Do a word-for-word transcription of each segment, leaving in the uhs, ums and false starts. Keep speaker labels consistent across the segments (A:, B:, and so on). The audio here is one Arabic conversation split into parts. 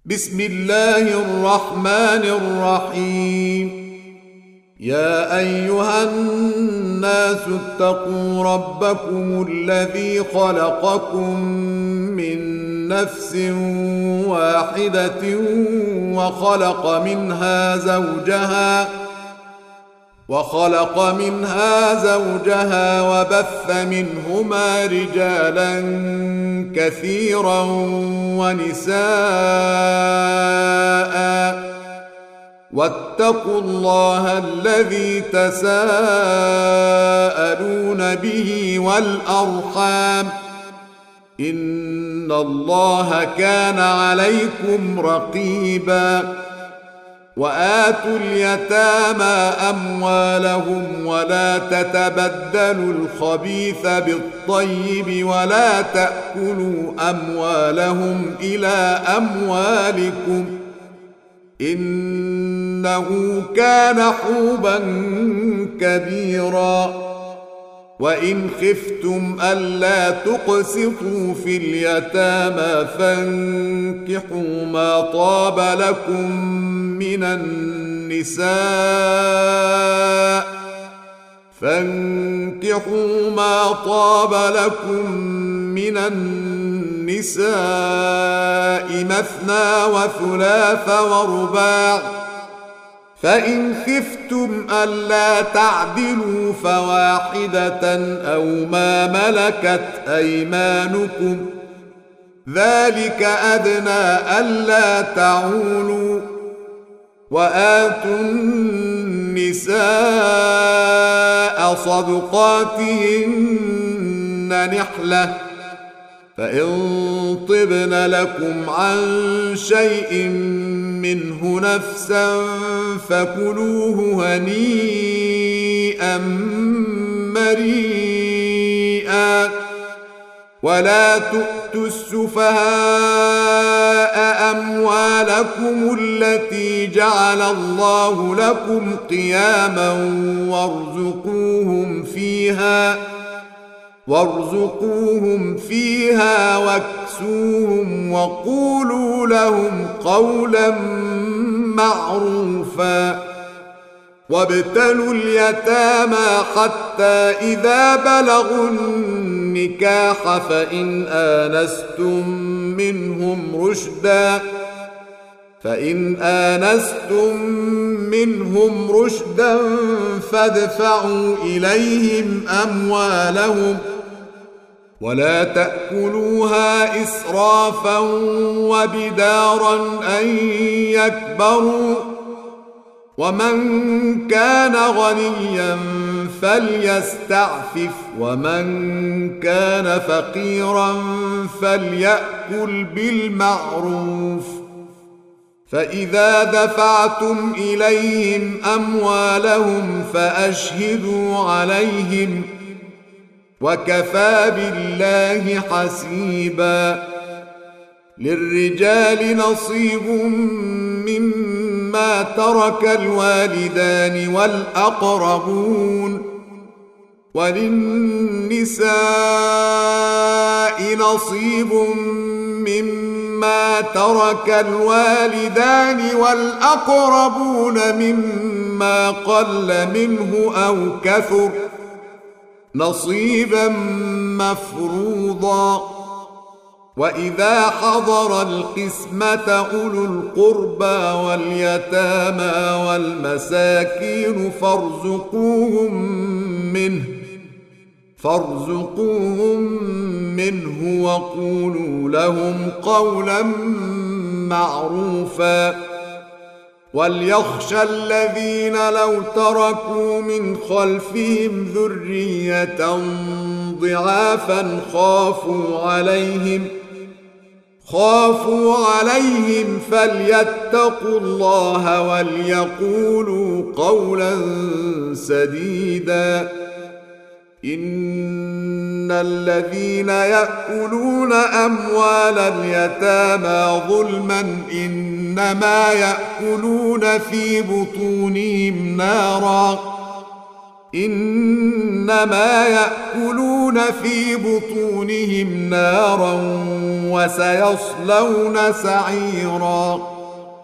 A: بسم الله الرحمن الرحيم. يا أيها الناس اتقوا ربكم الذي خلقكم من نفس واحدة وخلق منها زوجها وخلق منها زوجها وبث منهما رجالا كثيرا ونساء، واتقوا الله الذي تساءلون به والأرحام، إن الله كان عليكم رقيبا. وآتوا اليتامى أموالهم ولا تتبدلوا الخبيث بالطيب ولا تأكلوا أموالهم إلى أموالكم، إنه كان حوبا كبيرا. وإن خفتم ألا تقسطوا في اليتامى فانكحوا ما طاب لكم من النساء فانكحوا ما طاب لكم من النساء مثنى وثلاث ورباع، فإن خفتم ألا تعدلوا فواحدة أو ما ملكت أيمانكم، ذلك أدنى ألا تعولوا. وآتوا النساء صدقاتهن نحلة، فإن طبن لكم عن شيء منه نفسا فكلوه هنيئا مريئا. ولا تؤتوا السفهاء أموالكم التي جعل الله لكم قياما وارزقوهم فيها وارزقوهم فيها واكسوهم وقولوا لهم قولا معروفا. وابتلوا اليتامى حتى إذا بلغوا النكاح فإن آنستم منهم رشدا فإن آنستم منهم رشدا فادفعوا إليهم أموالهم ولا تأكلوها إسرافا وبدارا أن يكبروا، ومن كان غنيا فليستعفف ومن كان فقيرا فليأكل بالمعروف. فإذا دفعتم إليهم أموالهم فأشهدوا عليهم، وكفى بالله حسيبا. للرجال نصيب مما ترك الوالدان والأقربون، وللنساء نصيب مما ترك الوالدان والأقربون مما قل منه أو كثر، نصيبا مفروضا. وإذا حضر القسمة أولو القربى واليتامى والمساكين فارزقوهم منه فارزقوهم منه وقولوا لهم قولا معروفا. وليخشى الذين لو تركوا من خلفهم ذرية ضعافا خافوا عليهم خافوا عليهم فليتقوا الله وليقولوا قولا سديدا. إن الذين يأكلون أموال اليتامى ظلما إنما يأكلون في بطونهم نارا، إنما يأكلون في بطونهم نارا وسيصلون سعيرا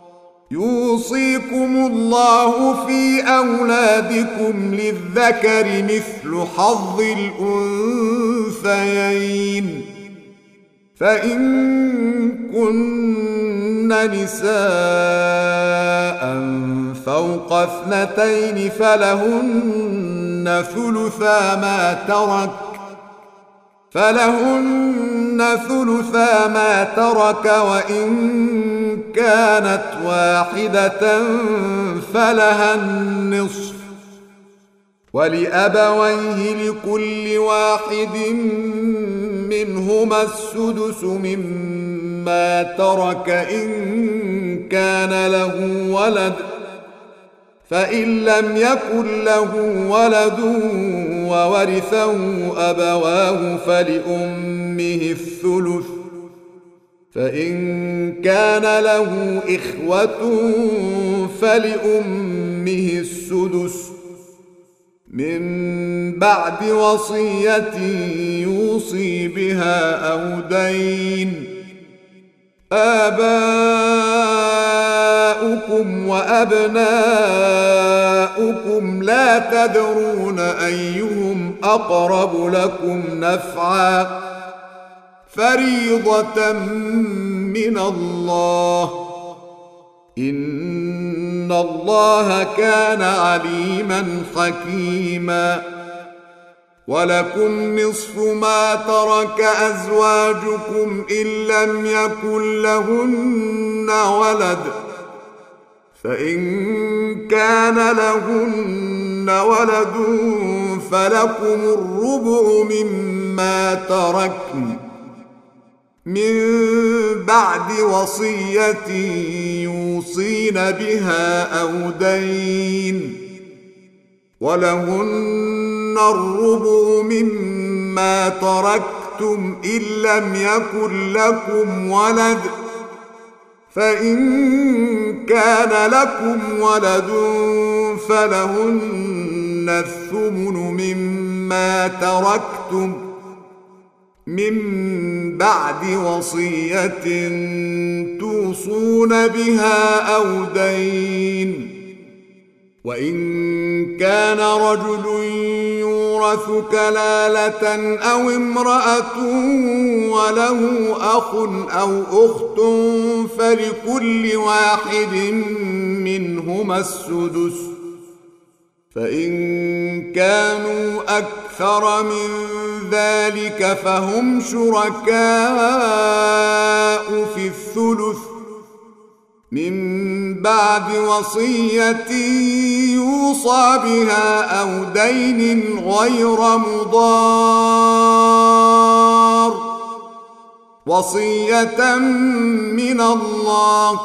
A: يوصيكم الله في أولادكم للذكر مثل حظ الأنثيين فإن كن نساء فوق اثنتين فلهن ثلثا ما ترك فلهن ثلثا ما ترك وإن كانت واحدة فلها النصف ولأبويه لكل واحد منهما السدس مما ترك إن كان له ولد فإن لم يكن له ولد وورثه أبواه فلأمه الثلث فإن كان له إخوة فلأمه السدس من بعد وصية يوصي بها أو دين آباؤكم وأبناؤكم لا تدرون أيهم أقرب لكم نفعا فريضة من الله إن الله كان عليما حكيما ولكم نصف ما ترك أزواجكم إن لم يكن لهن ولد فإن كان لهن ولد فلكم الربع مما تركن من بعد وصية يوصين بها أو دين ولهن الربع مما تركتم إن لم يكن لكم ولد فإن كان لكم ولد فلهن الثمن مما تركتم من بعد وصية توصون بها أو دين وإن كان رجل يورث كلالة أو امرأة وله أخ أو أخت فلكل واحد منهما السدس فإن كانوا أكثر من ذلك فهم شركاء في الثلث من بعد وصية يوصى بها أو دين غير مضار وصية من الله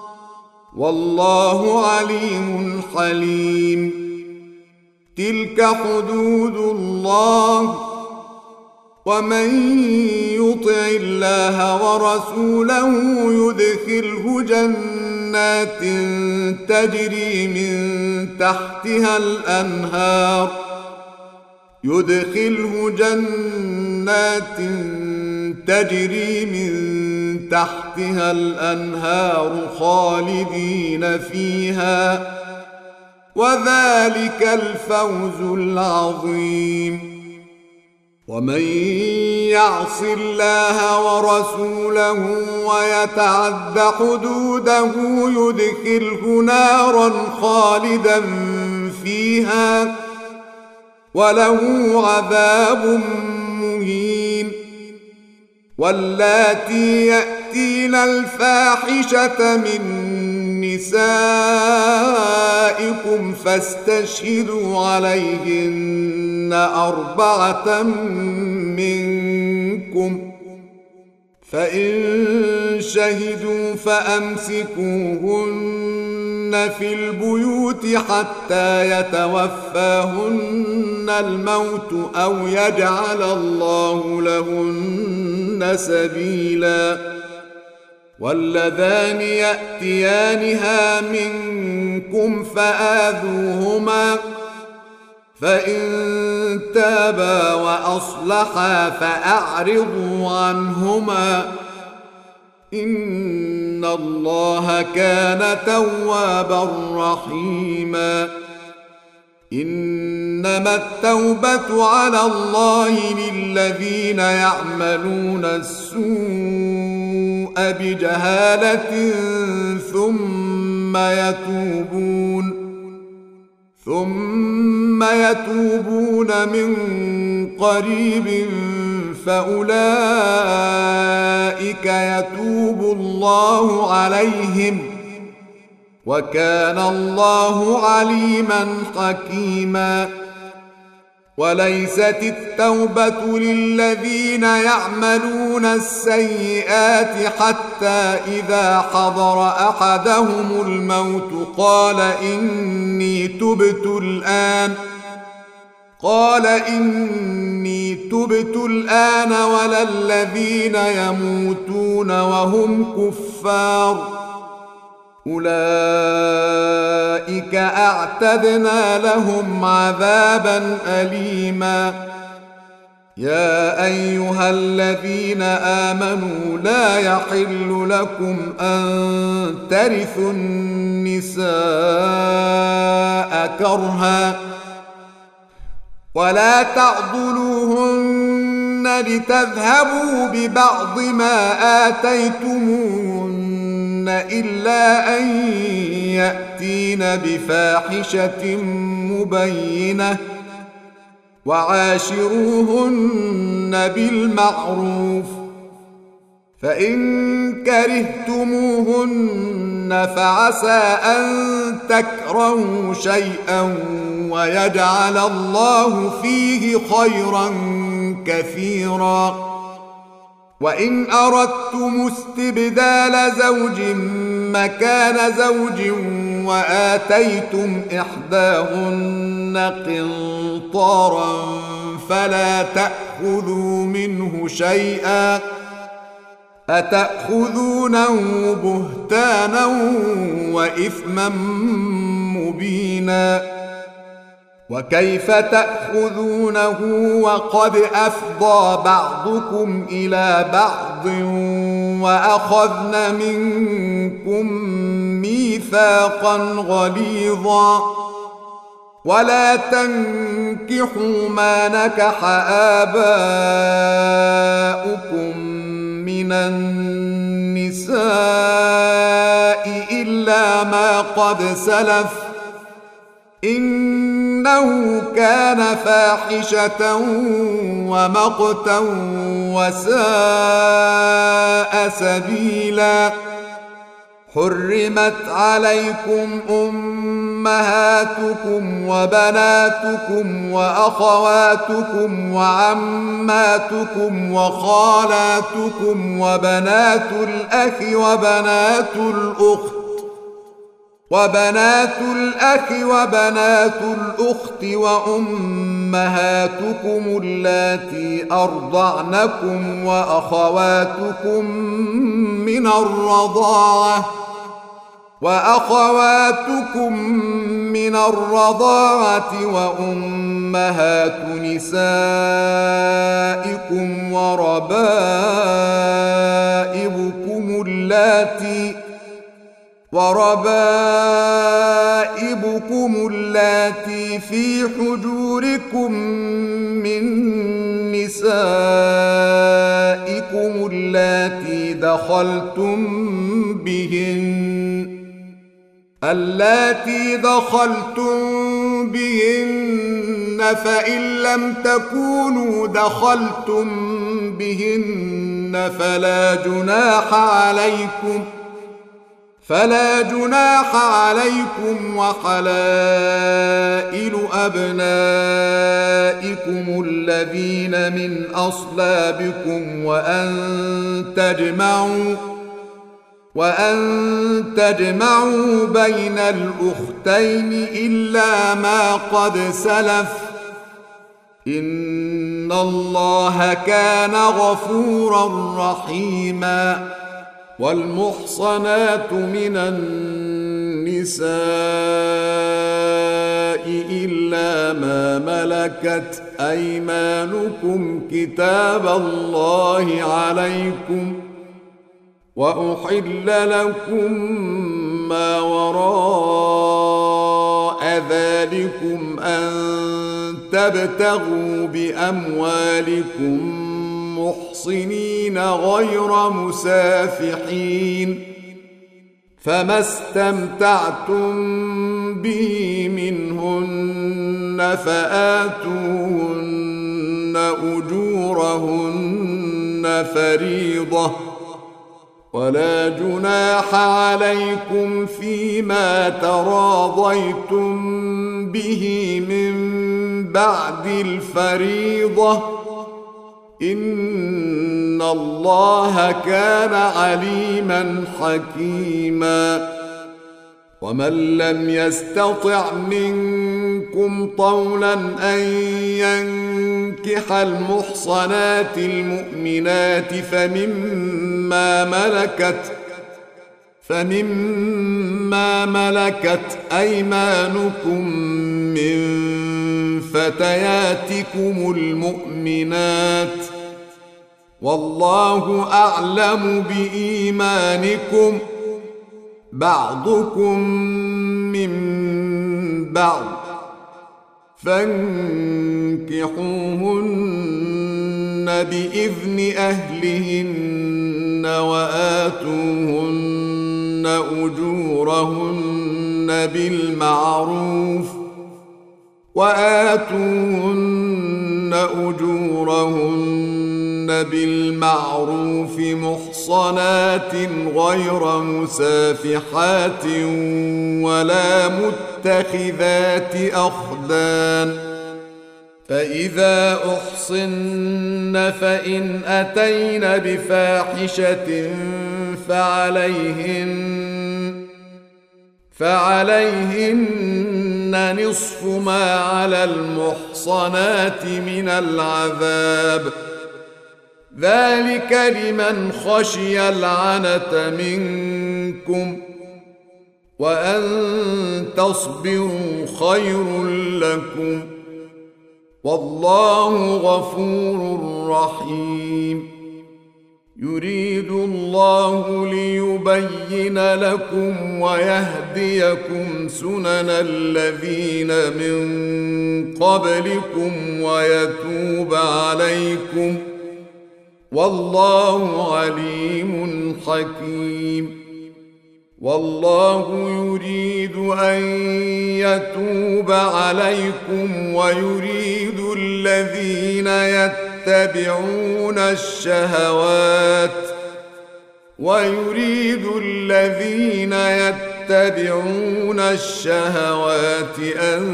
A: والله عليم حليم تلك حدود الله ومن يطع الله ورسوله يدخله جنات تجري من تحتها الأنهار يدخله جنات تجري من تحتها الأنهار خالدين فيها وذلك الفوز العظيم ومن يعص الله ورسوله ويتعد حدوده يدخله نارا خالدا فيها وله عذاب مهين واللاتي يأتين الفاحشة من نسائكم فاستشهدوا عليهن أربعة منكم فإن شهدوا فأمسكوهن في البيوت حتى يتوفاهن الموت أو يجعل الله لهن سبيلا واللذان يأتيانها منكم فآذوهما فإن تابا وأصلحا فأعرضوا عنهما إن الله كان توابا رحيما إنما التوبة على الله للذين يعملون السوء بجهالة ثم يتوبون ثم يتوبون من قريب فأولئك يتوب الله عليهم وكان الله عليما حكيما وليست التوبة للذين يعملون السيئات حتى إذا حضر أحدهم الموت قال إني تبت الآن قال إني تبت الآن ولا الذين يموتون وهم كفار أولئك أعتدنا لهم عذابا أليما يا أيها الذين آمنوا لا يحل لكم أن ترثوا النساء كرها ولا تعضلوهن لتذهبوا ببعض ما آتيتموهن إلا أن يأتين بفاحشة مبينة وعاشروهن بالمعروف فإن كرهتموهن فعسى أن تكرهوا شيئا ويجعل الله فيه خيرا كثيرا وإن أردتم استبدال زوج مكان زوج وآتيتم إحداهن قنطارا فلا تأخذوا منه شيئا أتأخذونه بهتانا وإثما مبينا وكيف تأخذونه وقد أفضى بعضكم إلى بعض وأخذن منكم ميثاقا غليظا ولا تنكحوا ما نكح آباؤكم من النساء إلا ما قد سلف إنه كان فاحشة ومقتا وساء سبيلا حرمت عليكم أمهاتكم وبناتكم وأخواتكم وعماتكم وخالاتكم وبنات الأخ وبنات الأخت وبنات الأخ وبنات الأخت وأمهاتكم اللاتي أرضعنكم وأخواتكم من الرضاعة وأخواتكم من الرضاعة وأمهات نسائكم وربائبكم اللاتي وربائبكم اللاتي في حجوركم من نسائكم اللاتي دخلتم بهن اللاتي دخلتم بهن فإن لم تكونوا دخلتم بهن فلا جناح عليكم فلا جناح عليكم وحلائل أبنائكم الذين من أصلابكم وأن تجمعوا وأن تجمعوا بين الأختين إلا ما قد سلف إن الله كان غفورا رحيما والمحصنات من النساء النساء إلا ما ملكت أيمانكم كتاب الله عليكم وأحل لكم ما وراء ذلكم أن تبتغوا بأموالكم محصنين غير مسافحين فما استمتعتم به منهن فآتوهن أجورهن فريضة ولا جناح عليكم فيما تراضيتم به من بعد الفريضة إن الله كان عليما حكيما ومن لم يستطع منكم طولا أن ينكح المحصنات المؤمنات فمما ملكت فمما ملكت أيمانكم من فتياتكم المؤمنات والله أعلم بإيمانكم بعضكم من بعض فانكحوهن بإذن أهلهن وآتوهن أجورهن بالمعروف وآتوهن أجورهن بالمعروف محصنات غير مسافحات ولا متخذات أخدان فإذا أحصن فإن أتين بفاحشة فعليهن فعليهن نصف ما على المحصنات من العذاب ذلك لمن خشي العنة منكم وأن تصبروا خير لكم والله غفور رحيم يريد الله ليبين لكم ويهديكم سنن الذين من قبلكم ويتوب عليكم والله عليم حكيم والله يريد أن يتوب عليكم ويريد الذين يتبعون الشهوات ويريد الذين يتبعون الشهوات أن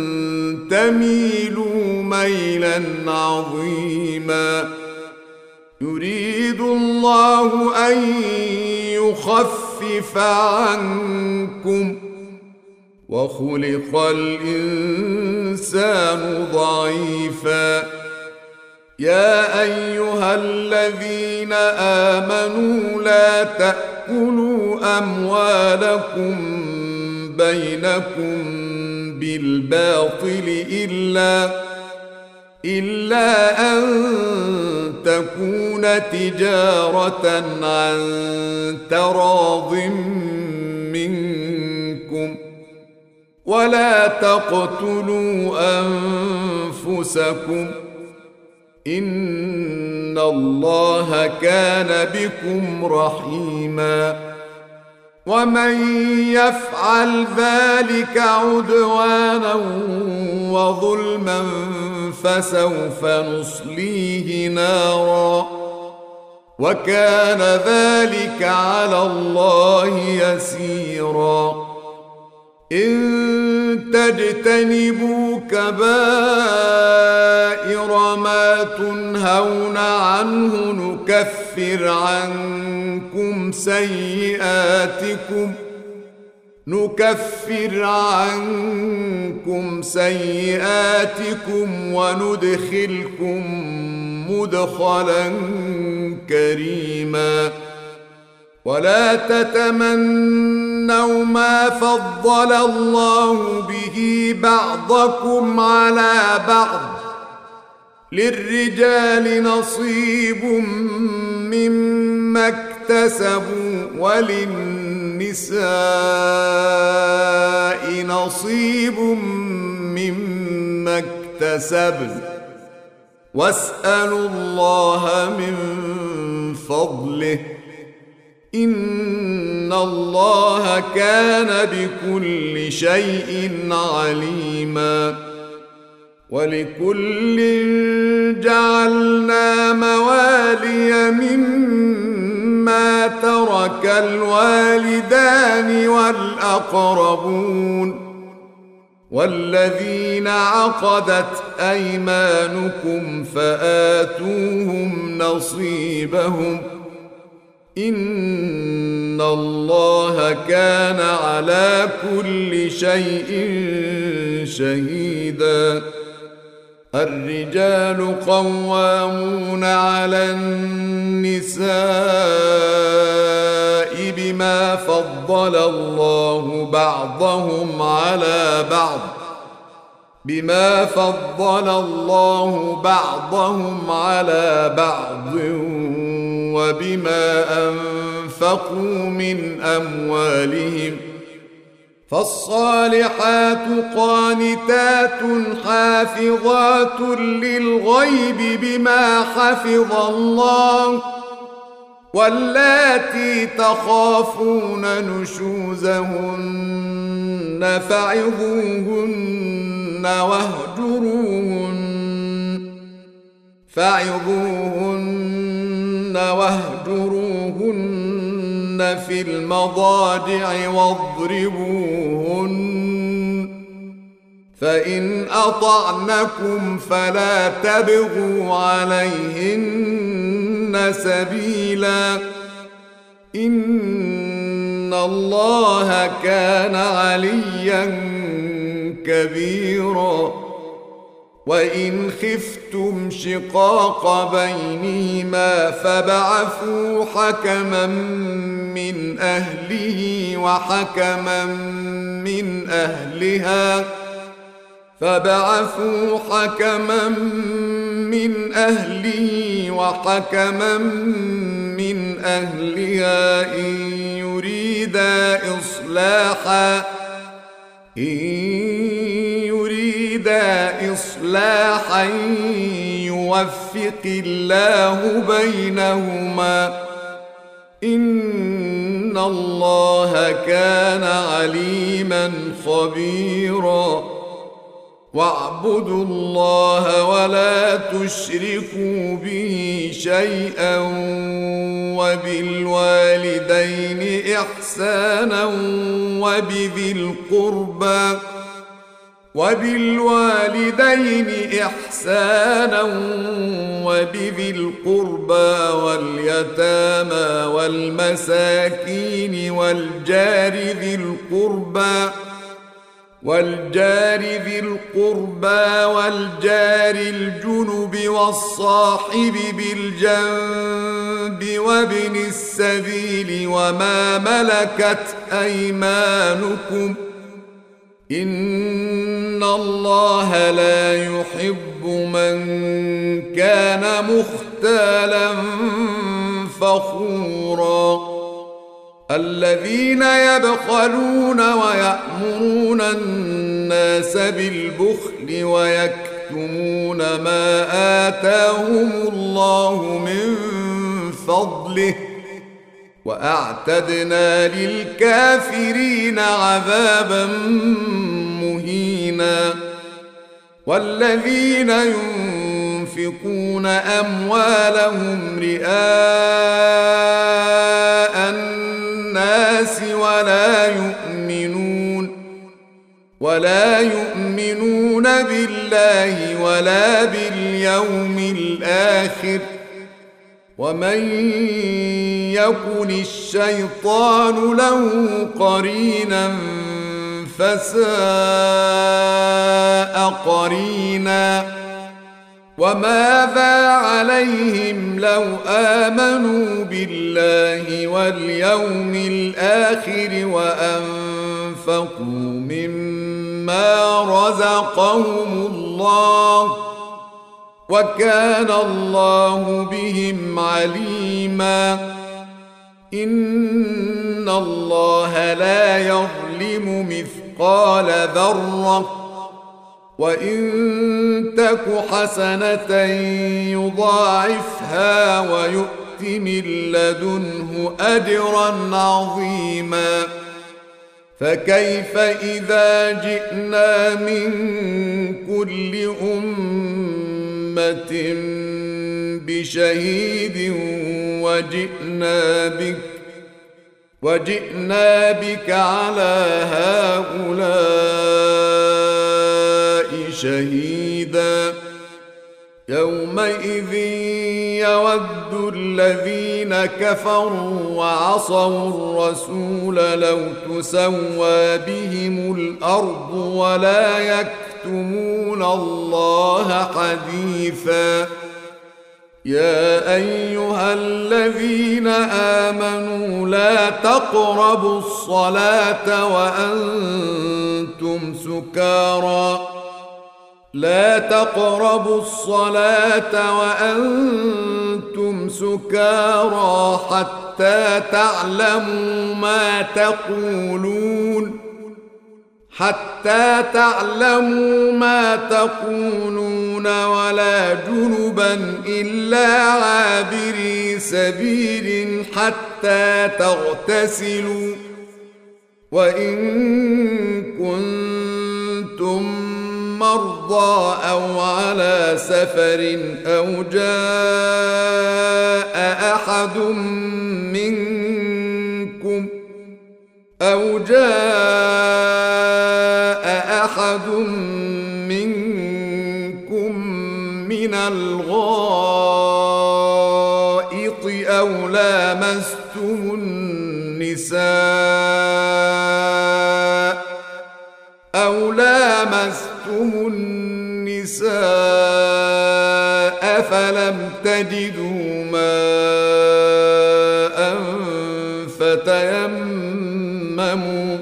A: تميلوا ميلا عظيما يريد الله أن يخفف عنكم وخلق الإنسان ضعيفا يا أيها الذين آمنوا لا تأكلوا أموالكم بينكم بالباطل إلا إلا أن تكون تجارة عن تراض منكم ولا تقتلوا أنفسكم إن الله كان بكم رحيما ومن يفعل ذلك عدوانا وظلما فسوف نصليه نارا وكان ذلك على الله يسيرا إن تجتنبوا كبائر ما تنهون عنه نكفر عنكم سيئاتكم نكفر عنكم سيئاتكم وندخلكم مدخلا كريما ولا تتمنوا ما فضل الله به بعضكم على بعض للرجال نصيب مما اكتسبوا وللنساء نصيب مما اكتسبن واسألوا الله من فضله إن الله كان بكل شيء عليما ولكل جعلنا موالي مما ترك الوالدان والأقربون والذين عقدت أيمانكم فآتوهم نصيبهم إن الله كان على كل شيء شهيدا الرجال قوامون على النساء بما فضل الله بعضهم على بعض بما فضل الله بعضهم على بعض وبما أنفقوا من أموالهم فالصالحات قانتات حافظات للغيب بما حفظ الله واللاتي تخافون نشوزهن فعظوهن واهجروهن فعظوهن واهجروهن في المضاجع واضربوهن فإن أطعنكم فلا تبغوا عليهن سبيلا إن الله كان عليا كبيرا وإن خفتم شقاق بينهما فابعثوا حكما من أهله وحكما من أهلها فابعثوا حكما من أهله وحكما من أهلها إن يريدا إصلاحا إن يريدا إصلاحا يوفق الله بينهما إن الله كان عليما خبيرا واعبدوا الله ولا تشركوا به شيئا وبالوالدين إحسانا وبذي القربى وبالوالدين إحسانا وبذي القربى واليتامى والمساكين والجار ذي القربى والجار ذي القربى والجار الجنب والصاحب بالجنب وابن السبيل وما ملكت أيمانكم إن الله لا يحب من كان مختالا فخورا الذين يبخلون ويأمرون الناس بالبخل ويكتمون ما آتاهم الله من فضله وأعتدنا للكافرين عذابا مهينا والذين ينفقون أموالهم رئاء الناس ولا يؤمنون ولا يؤمنون بالله ولا باليوم الآخر ومن يكن الشيطان له قرينا فساء قرينا وماذا عليهم لو آمنوا بالله واليوم الآخر وأنفقوا مما رزقهم الله وكان الله بهم عليما إن الله لا يظلم مثقال ذرة وإن تك حسنة يضاعفها ويؤت من لدنه أجرا عظيما فكيف إذا جئنا من كل أمة بشهيد وجئنا بك وجئنا بك على هؤلاء شهيدا يومئذ يود الذين كفروا وعصوا الرسول لو تسوى بهم الأرض ولا يكتمون الله حديثا يا أيها الذين آمنوا لا تقربوا الصلاة وأنتم سكارى لا تقربوا الصلاة وأنتم سكارى حتى تعلموا ما تقولون حتى تعلموا ما تقولون ولا جنبا إلا عابري سبيل حتى تغتسلوا وإن كنتم مرضى أو على سفر أو جاء أحد منكم أو جاء أحد منكم من الغائط أو لامستم النساء أو لامستم النساء فلم تجدوا ماء فتيمموا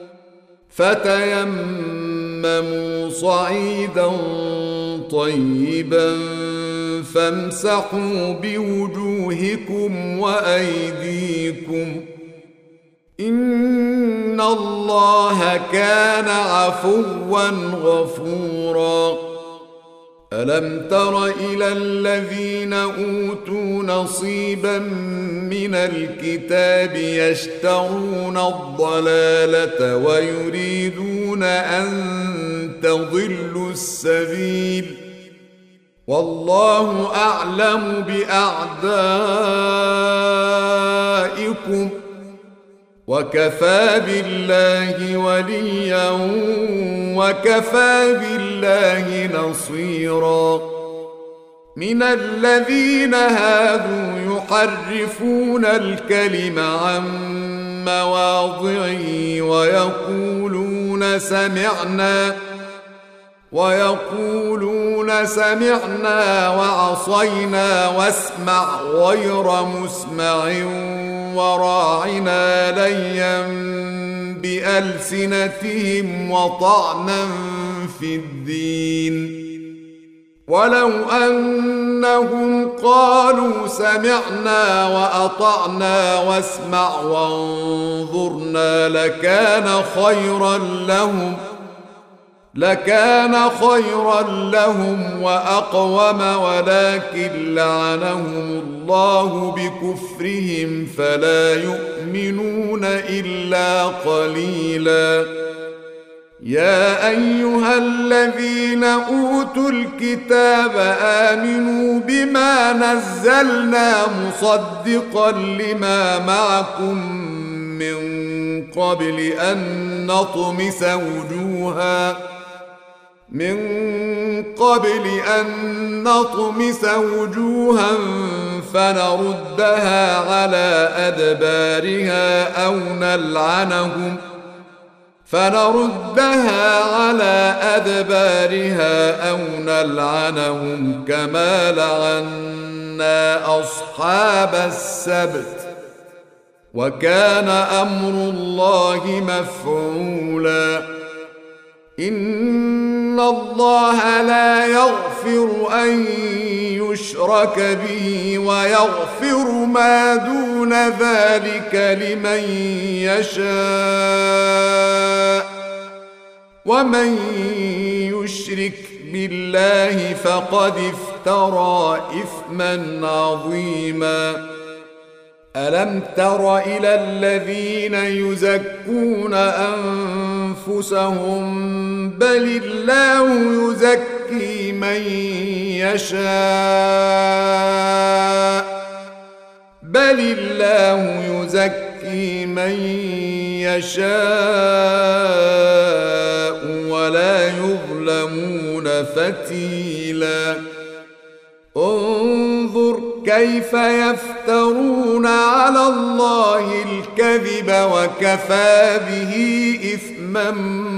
A: فتيمموا صعيدا طيبا فامسحوا بوجوهكم وأيديكم إن الله كان عفوا غفورا ألم تر إلى الذين أوتوا نصيبا من الكتاب يشترون الضلالة ويريدون أن تضلوا السبيل والله أعلم بأعدائكم وكفى بالله وليا وكفى بالله نصيرا من الذين هادوا يحرفون الكلم عن مواضعه ويقولون سمعنا ويقولون سمعنا وعصينا واسمع غير مسمع وراعنا ليا بألسنتهم وطعنا في الدين ولو أنهم قالوا سمعنا وأطعنا واسمع وانظرنا لكان خيرا لهم لكان خيرا لهم وأقوم ولكن لعنهم الله بكفرهم فلا يؤمنون إلا قليلا يا أيها الذين أوتوا الكتاب آمنوا بما نزلنا مصدقا لما معكم من قبل أن نطمس وجوها من قبل أن نطمس وجوها فنردها على أدبارها أو نلعنهم فنردها على أدبارها أو نلعنهم كما لعنا أصحاب السبت وكان أمر الله مفعولا إن الله لا يغفر أن يشرك به ويغفر ما دون ذلك لمن يشاء ومن يشرك بالله فقد افترى إثما عظيما ألم تر إلى الذين يزكون أنفسهم بل الله يزكي من يشاء بل الله يزكي من يشاء ولا يظلمون فتيلا انظر كيف يفترون على الله الكذب وكفى به إثما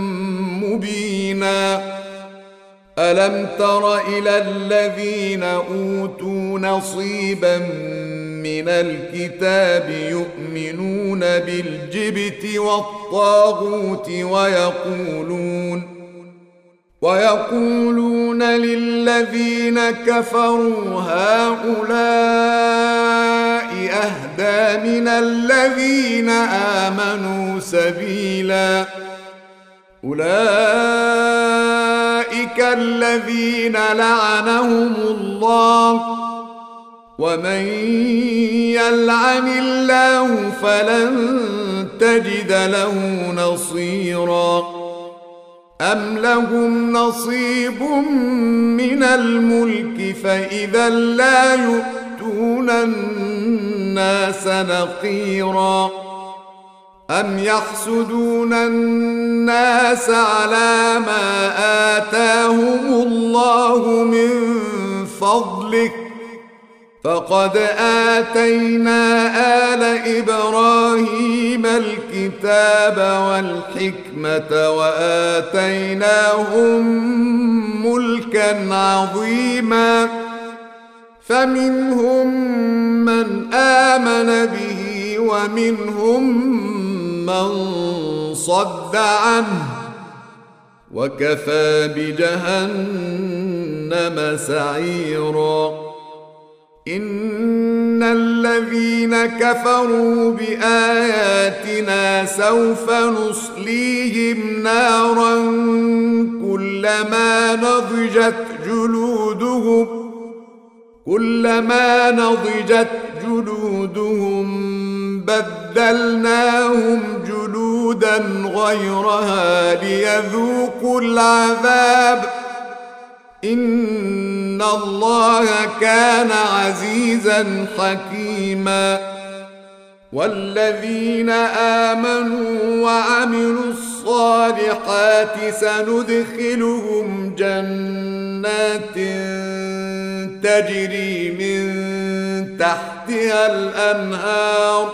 A: مبينا ألم تر إلى الذين أوتوا نصيبا من الكتاب يؤمنون بالجبت والطاغوت ويقولون ويقولون للذين كفروا هؤلاء أهدى من الذين آمنوا سبيلا أولئك الذين لعنهم الله ومن يلعن الله فلن تجد له نصيرا أم لهم نصيب من الملك فإذا لا يؤتون الناس نقيرا أم يحسدون الناس على ما آتاهم الله من فضله فقد آتينا آل إبراهيم الكتاب والحكمة وآتيناهم ملكا عظيما فمنهم من آمن به ومنهم من صد عنه وكفى بجهنم سعيرا إن الذين كفروا بآياتنا سوف نصليهم نارا كلما نضجت جلودهم كلما نضجت جلودهم بدلناهم جلودا غيرها ليذوقوا العذاب إن الله كان عزيزا حكيما والذين آمنوا وعملوا الصالحات سندخلهم جنات تجري من تحتها الأنهار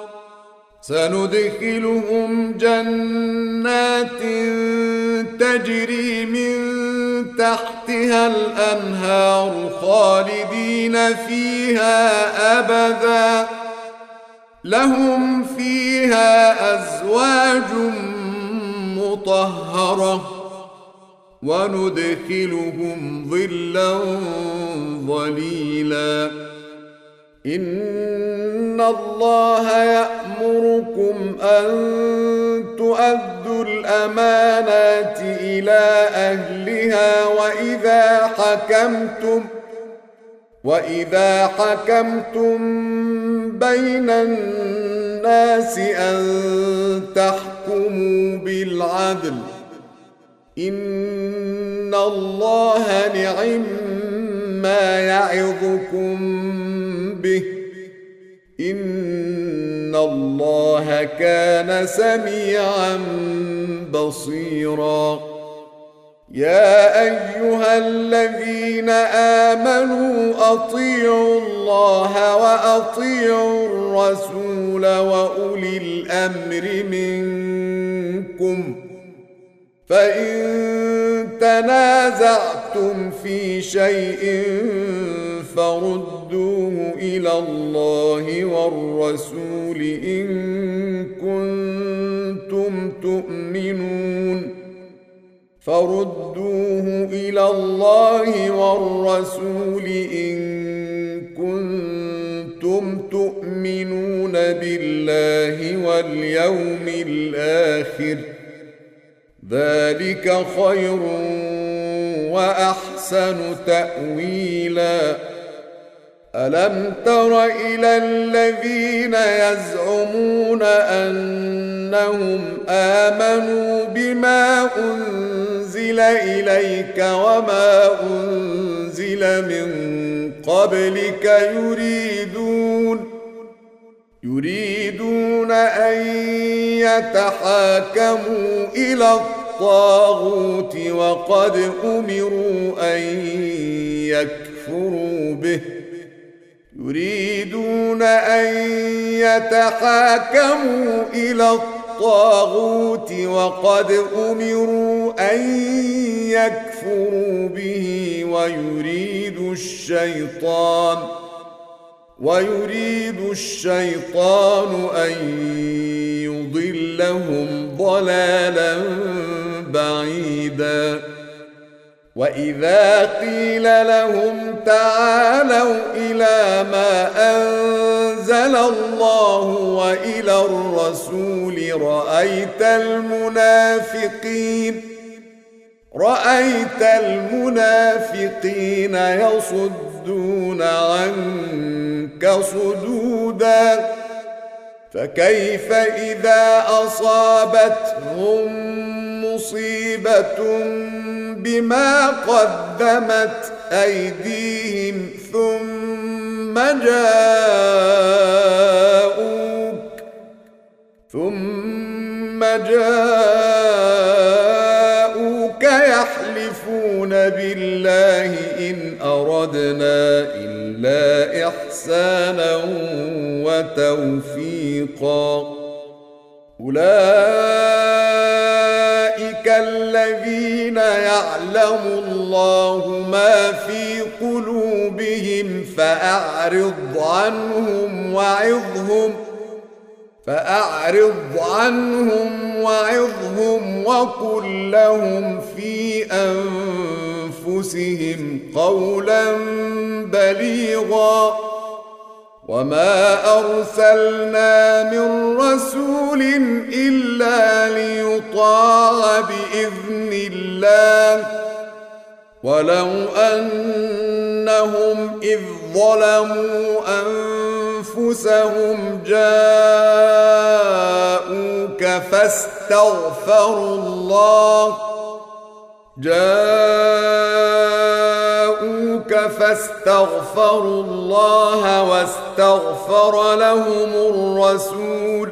A: سندخلهم جنات تجري من تحتها الأنهار خالدين فيها أبدا لهم فيها أزواج مطهرة وندخلهم ظلا ظليلا إن الله يأمركم أن تؤدوا الأمانات إلى أهلها وإذا حكمتم وإذا حكمتم بين الناس أن تحكموا بالعدل إن الله نعم ما يعظكم به إن الله كان سميعا بصيرا يا أيها الذين آمنوا أطيعوا الله وأطيعوا الرسول وأولي الأمر منكم فإن تنازعتم في شيء فردوه إلى الله والرسول إن كنتم تؤمنون فردوه إلى الله والرسول إن كنتم تؤمنون بالله واليوم الآخر ذلك خير وأحسن تأويلا ألم تر إلى الذين يزعمون أنهم آمنوا بما أنزل إليك وما أنزل من قبلك يريدون يريدون أن يتحاكموا إلى الطاغوت وقد أمروا أن يكفروا به يريدون أن يتحاكموا إلى الطاغوت وقد أمروا أن يكفروا به ويريد الشيطان ويريد الشيطان أن يضلهم ضلالا بعيدا وإذا قيل لهم تعالوا إلى ما أنزل الله وإلى الرسول رأيت المنافقين رأيت المنافقين يصدون عنك صدودا فكيف إذا أصابتهم مصيبة بما قدمت أيديهم ثم جاءوك ثم جاءوك يحلفون بالله إن أردنا إلا إحسانا وتوفيقا أولئك الذين يعلم الله ما في قلوبهم فأعرض عنهم وعظهم فأعرض عنهم وعظهم وقل لهم في أنفسهم قولا بليغا وما أرسلنا من رسول إلا ليطاع بإذن الله ولو أنهم إذ ظلموا أنفسهم جاءوك فاستغفروا الله جاءوك فاستغفروا الله واستغفر لهم الرسول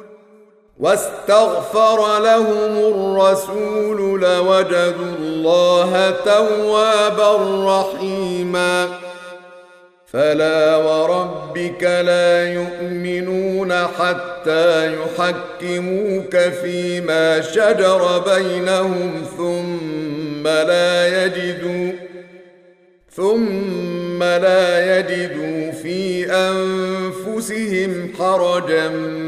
A: واستغفر لهم الرسول لوجدوا الله توابا رحيما فلا وربك لا يؤمنون حتى يحكموك فيما شجر بينهم ثم لا يجدوا ثم لا يجدوا في أنفسهم حرجا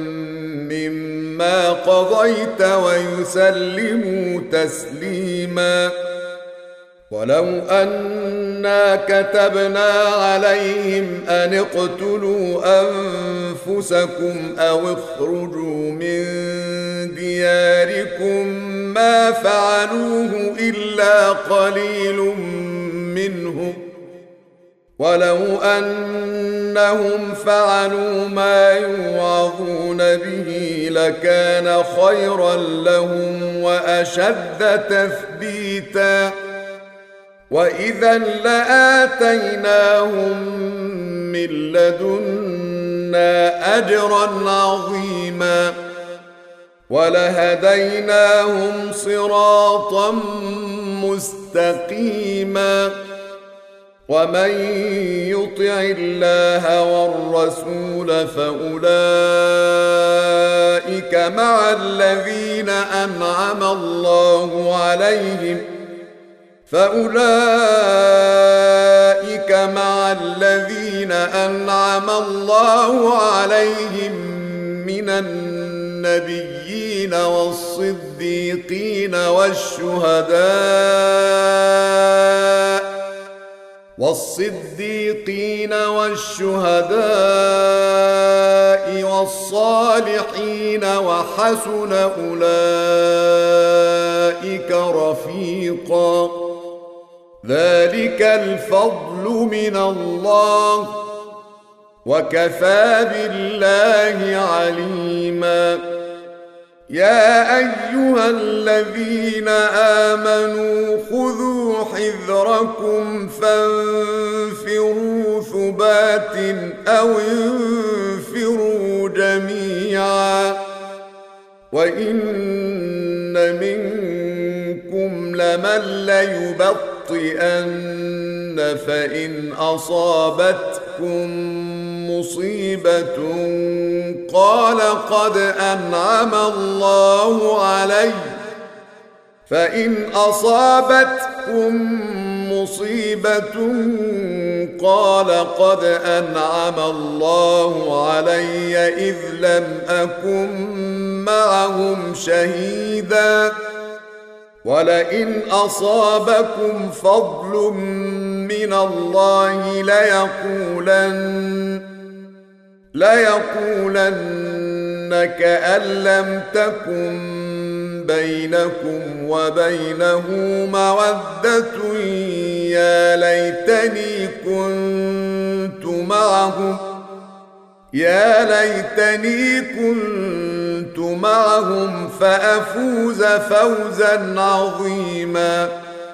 A: مما قضيت ويسلموا تسليما ولو أنا كتبنا عليهم أن اقتلوا أنفسكم أو اخرجوا من دياركم ما فعلوه إلا قليل منهم ولو أنهم فعلوا ما يوعظون به لكان خيرا لهم وأشد تثبيتا وإذا لآتيناهم من لدنا أجرا عظيما ولهديناهم صراطا مستقيما ومن يطع الله والرسول فأولئك مع الذين أنعم الله عليهم فأولئك مع الذين أنعم الله عليهم من النبيين والصديقين والشهداء والصديقين والشهداء والصالحين وحسن أولئك رفيقا ذلك الفضل من الله وكفى بالله عليما يا أيها الذين آمنوا خذوا حذركم فانفروا ثبات أو انفروا جميعا وإن منكم لمن ليبطئن فإن أصابتكم مصيبة قال قد أنعم الله علي فإن أصابتكم مصيبة قال قد أنعم الله علي إذ لم أكن معهم شهيدا ولئن أصابكم فضل من الله ليقولن ليقولن كأن لم تكن بينكم وبينه مودة يا ليتني كنت معهم يا ليتني كنت معهم فأفوز فوزا عظيما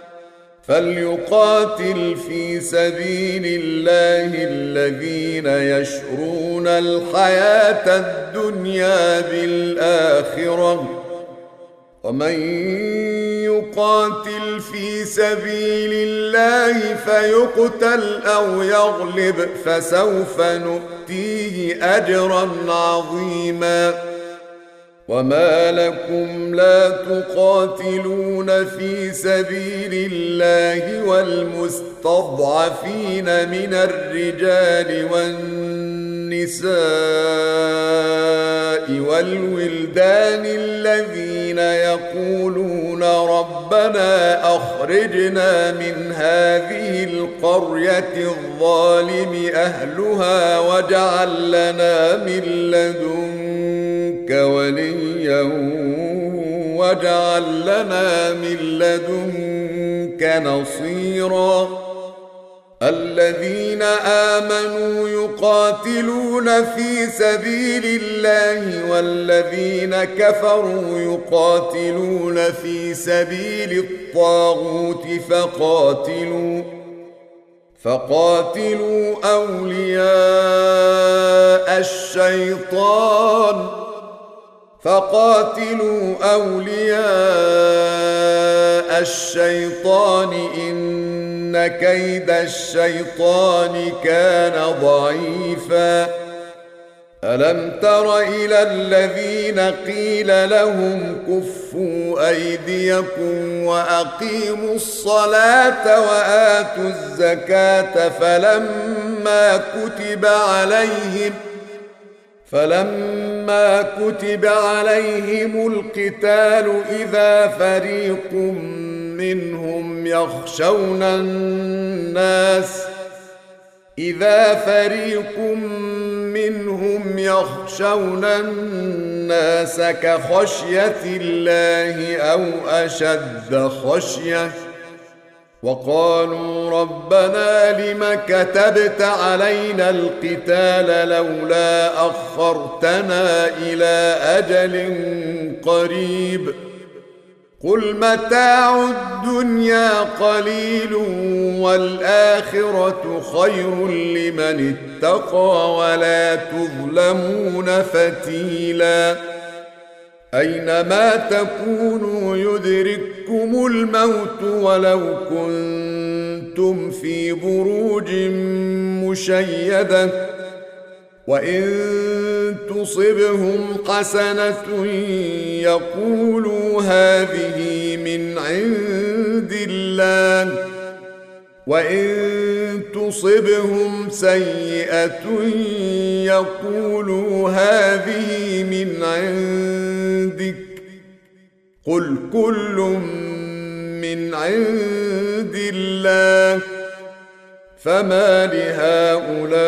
A: فليقاتل في سبيل الله الذين يشرون الحياة الدنيا بالآخرة ومن يقاتل في سبيل الله فيقتل أو يغلب فسوف نؤتيه أجرا عظيما وما لكم لا تقاتلون في سبيل الله والمستضعفين من الرجال والنساء والولدان الذين يقولون ربنا أخرجنا من هذه القرية الظالم أهلها واجعل لنا من لدنك وليا واجعل لنا من لدنك نصيرا الذين آمنوا يقاتلون في سبيل الله والذين كفروا يقاتلون في سبيل الطاغوت فقاتلوا فقاتلوا أولياء الشيطان فقاتلوا أولياء الشيطان إن كيد الشيطان كان ضعيفا ألم تر إلى الذين قيل لهم كفوا أيديكم وأقيموا الصلاة وآتوا الزكاة فلما كتب عليهم فلما كتب عليهم القتال إذا فريق منهم يخشون الناس إذا فريق منهم يخشون الناس كخشية الله أو أشد خشية وقالوا ربنا لم كتبت علينا القتال لولا أخرتنا إلى أجل قريب قل متاع الدنيا قليل والآخرة خير لمن اتقى ولا تظلمون فتيلا أينما تكونوا يدرككم الموت ولو كنتم كنتم في بروج مشيدة وإن تصبهم حسنة يقولوا هذه من عند الله وإن تصبهم سيئة يقولوا هذه من عندك قل كل من عند الله فما لهؤلاء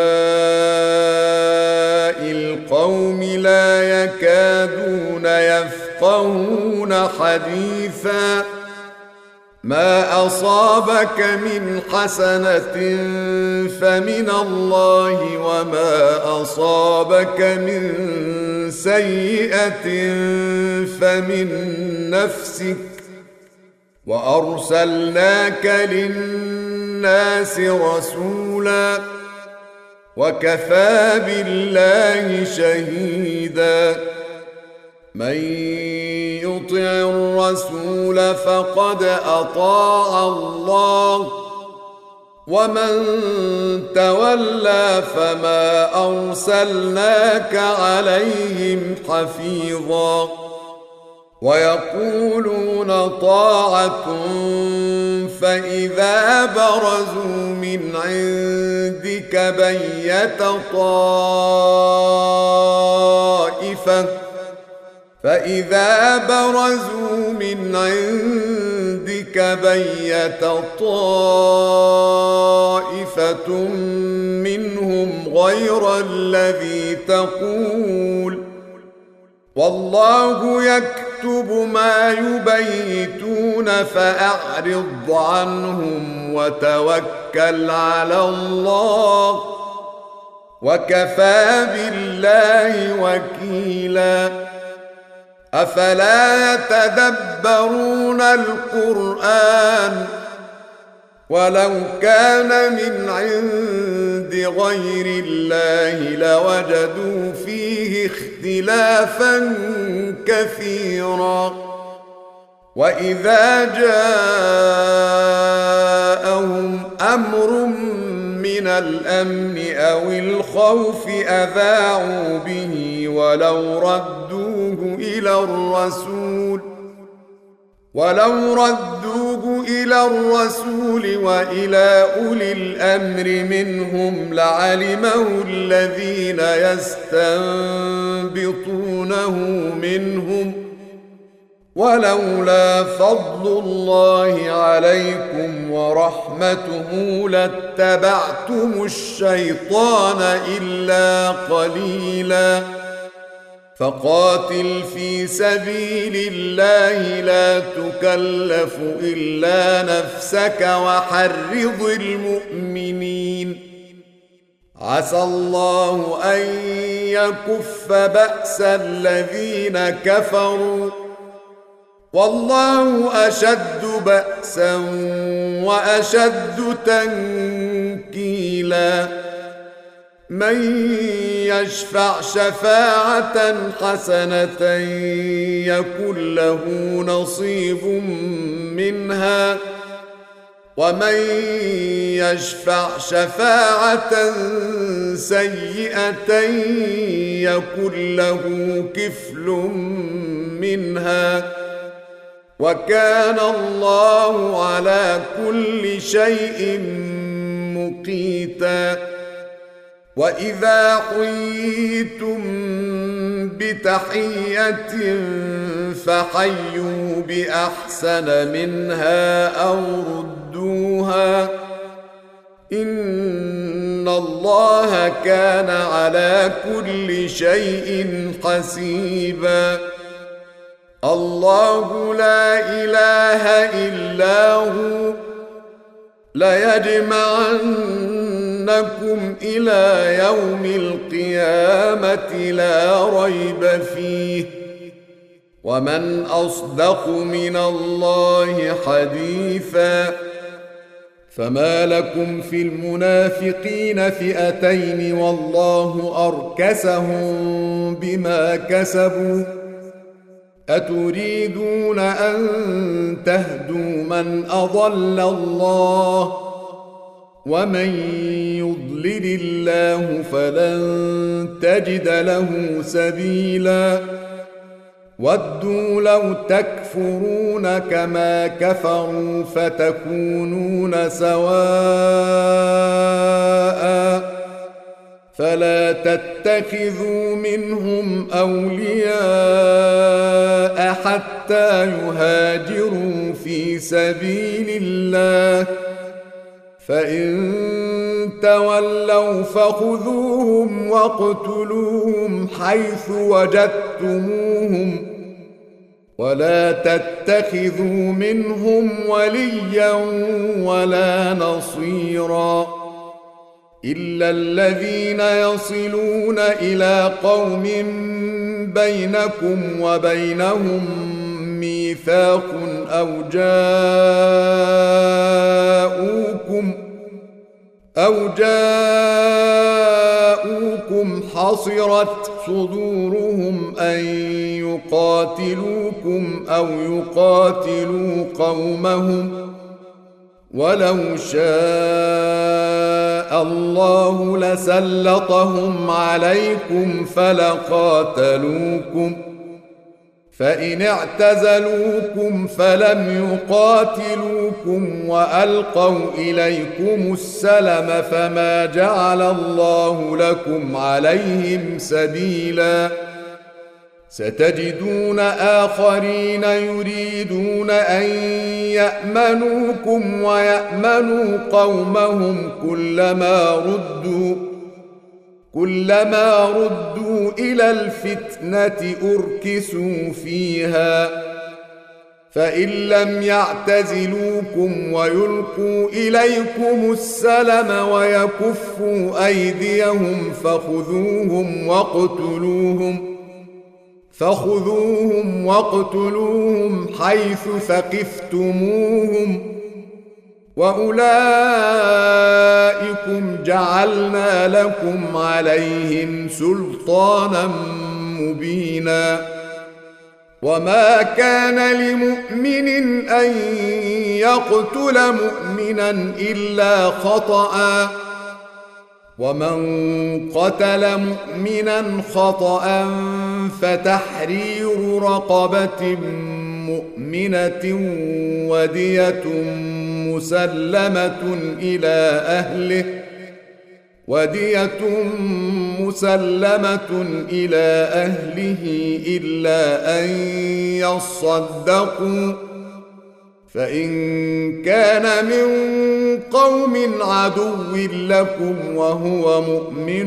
A: القوم لا يكادون يفقهون حديثا ما أصابك من حسنة فمن الله وما أصابك من سيئة فمن نفسك وأرسلناك للناس رسولا وكفى بالله شهيدا من يطع الرسول فقد أطاع الله ومن تولى فما أرسلناك عليهم حفيظا ويقولون طاعة فإذا برزوا من عندك بيت طائفة فإذا برزوا من عندك بيت طائفة منهم غير الذي تقول والله يكتب ما يبيتون فأعرض عنهم وتوكل على الله وكفى بالله وكيلا أفلا يتدبرون القرآن ولو كان من عند غير الله لوجدوا فيه اختلافا كثيرا وإذا جاءهم أمر من الأمن أو الخوف أذاعوا به ولو ردوه إلى الرسول ولو ردوه إلى الرسول وإلى أولي الأمر منهم لعلمه الذين يستنبطونه منهم ولولا فضل الله عليكم ورحمته لاتبعتم الشيطان إلا قليلا فقاتل في سبيل الله لا تكلف إلا نفسك وحرض المؤمنين عسى الله أن يكف بأس الذين كفروا والله أشد بأسا وأشد تنكيلا من يشفع شفاعة حسنة يكن له نصيب منها ومن يشفع شفاعة سيئة يكن له كفل منها وكان الله على كل شيء مقيتا وإذا حييتم بتحية فحيوا بأحسن منها أو ردوها إن الله كان على كل شيء حسيبا الله لا إله إلا هو ليجمعنكم إلى يوم القيامة لا ريب فيه ومن أصدق من الله حديثا فما لكم في المنافقين فئتين والله أركسهم بما كسبوا أتريدون أن تهدوا من أضل الله ومن يضلل الله فلن تجد له سبيلا ودوا لو تكفرون كما كفروا فتكونون سواء فلا تتخذوا منهم أولياء حتى يهاجروا في سبيل الله فإن تولوا فخذوهم واقتلوهم حيث وجدتموهم ولا تتخذوا منهم وليا ولا نصيرا إلا الذين يصلون إلى قوم بينكم وبينهم ميثاق أو جاءوكم أو جاءوكم حصرت صدورهم أن يقاتلوكم أو يقاتلوا قومهم ولو شاء الله لسلطهم عليكم فلقاتلوكم فإن اعتزلوكم فلم يقاتلوكم وألقوا إليكم السلم فما جعل الله لكم عليهم سبيلا ستجدون آخرين يريدون أن يأمنوكم ويأمنوا قومهم كلما ردوا كلما ردوا إلى الفتنة أركسوا فيها فإن لم يعتزلوكم ويلقوا إليكم السلم ويكفوا أيديهم فخذوهم واقتلوهم فخذوهم واقتلوهم حيث ثقفتموهم وأولئكم جعلنا لكم عليهم سلطانا مبينا وما كان لمؤمن أن يقتل مؤمنا إلا خطأ ومن قتل مؤمنا خطأ فتحرير رقبة مؤمنة ودية مسلمة إلى أهله ودية مسلمة إلى أهله إلا أن يصدقوا فإن كان من قوم عدو لكم وهو مؤمن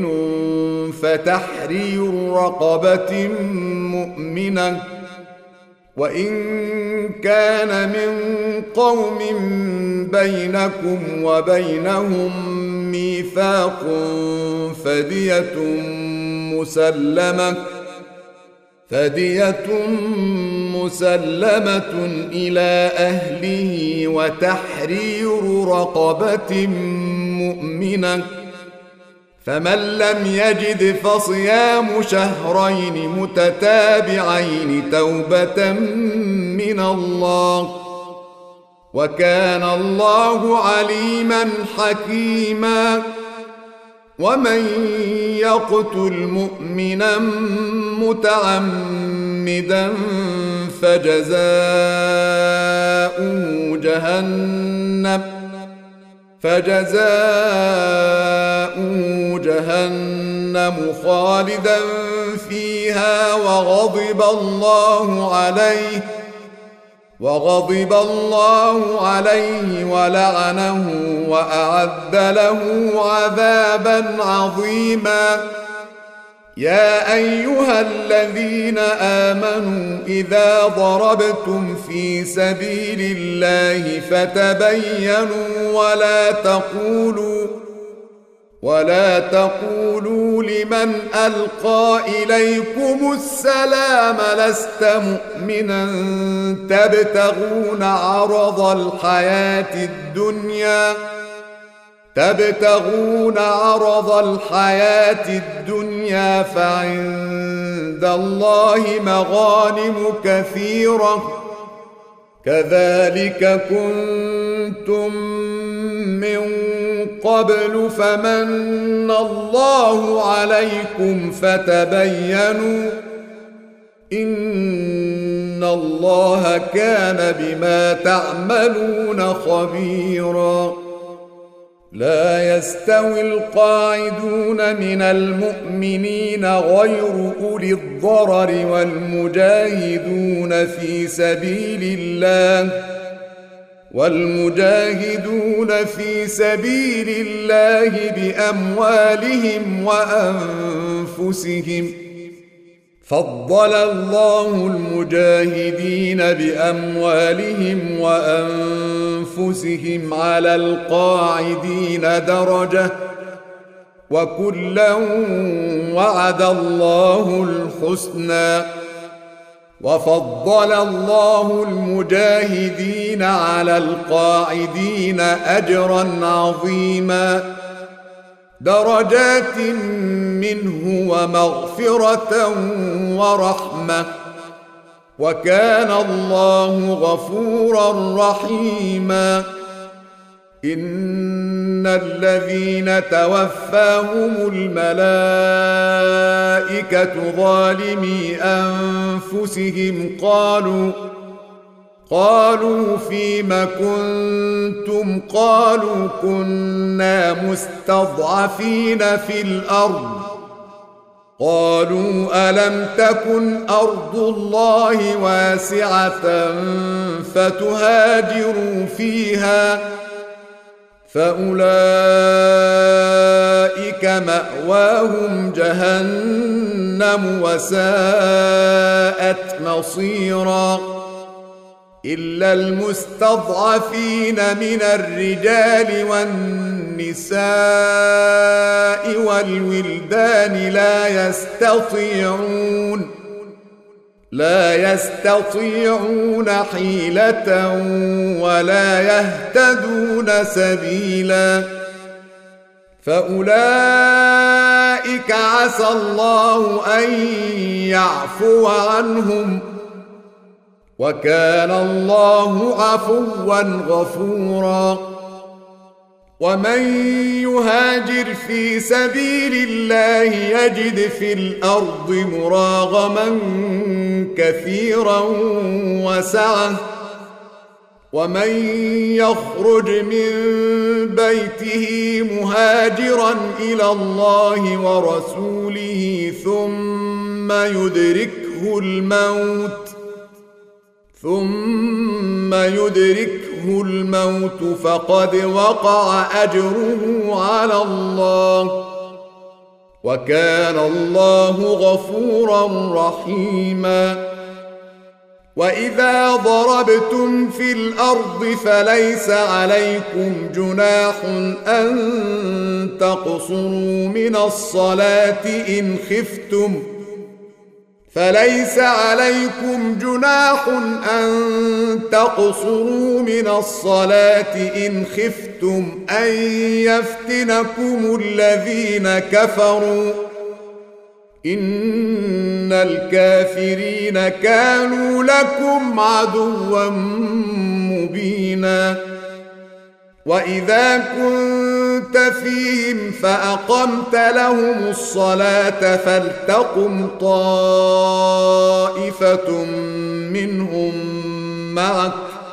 A: فتحرير رقبة مؤمنة وإن كان من قوم بينكم وبينهم ميثاق فدية مسلمة فدية مسلمة إلى أهله وتحرير رقبة مؤمنة فمن لم يجد فصيام شهرين متتابعين توبة من الله وكان الله عليما حكيما ومن يقتل مؤمنا متعمدا فجزاؤه جهنم فجزاؤه جهنم خالدا فيها وغضب الله عليه وغضب الله عليه ولعنه وأعد له عذابا عظيما يا أيها الذين آمنوا إذا ضربتم في سبيل الله فتبينوا ولا تقولوا ولا تقولوا لمن ألقى إليكم السلام لست مؤمنا تبتغون عرض الحياة الدنيا تبتغون عرض الحياة الدنيا فعند الله مغانم كثيرة كذلك كنتم من قبل فمن الله عليكم فتبينوا إن الله كان بما تعملون خبيرا. لا يستوي القاعدون من المؤمنين غير أولي الضرر والمجاهدون في سبيل الله والمجاهدون في سبيل الله بأموالهم وأنفسهم. فضل الله المجاهدين بأموالهم وأنفسهم على القاعدين درجة وكلا وعد الله الحسنى. وفضل الله المجاهدين على القاعدين أجرا عظيما درجات منه ومغفرة ورحمة وكان الله غفورا رحيما. إن الذين توفاهم الملائكة ظالمي أنفسهم قالوا قالوا فيم كنتم قالوا كنا مستضعفين في الأرض قالوا ألم تكن أرض الله واسعة فتهاجروا فيها فأولئك مأواهم جهنم وساءت مصيرا. إلا المستضعفين من الرجال والنساء والولدان لا يستطيعون لا يستطيعون حيلة ولا يهتدون سبيلا فأولئك عسى الله أن يعفو عنهم وكان الله عفوا غفورا. ومن يهاجر في سبيل الله يجد في الأرض مراغما كثيرا وسعة ومن يخرج من بيته مهاجرا إلى الله ورسوله ثم يدركه الموت ثم يدركه الموت فقد وقع أجره على الله وكان الله غفورا رحيما. وإذا ضربتم في الأرض فليس عليكم جناح أن تقصروا من الصلاة إن خفتم فليس عليكم جناح أن تقصروا من الصلاة إن خفتم أن يفتنكم الذين كفروا إن الكافرين كانوا لكم عدوا مبينا. وإذا كنت فيهم فأقمت لهم الصلاة فلتقم طائفة منهم معك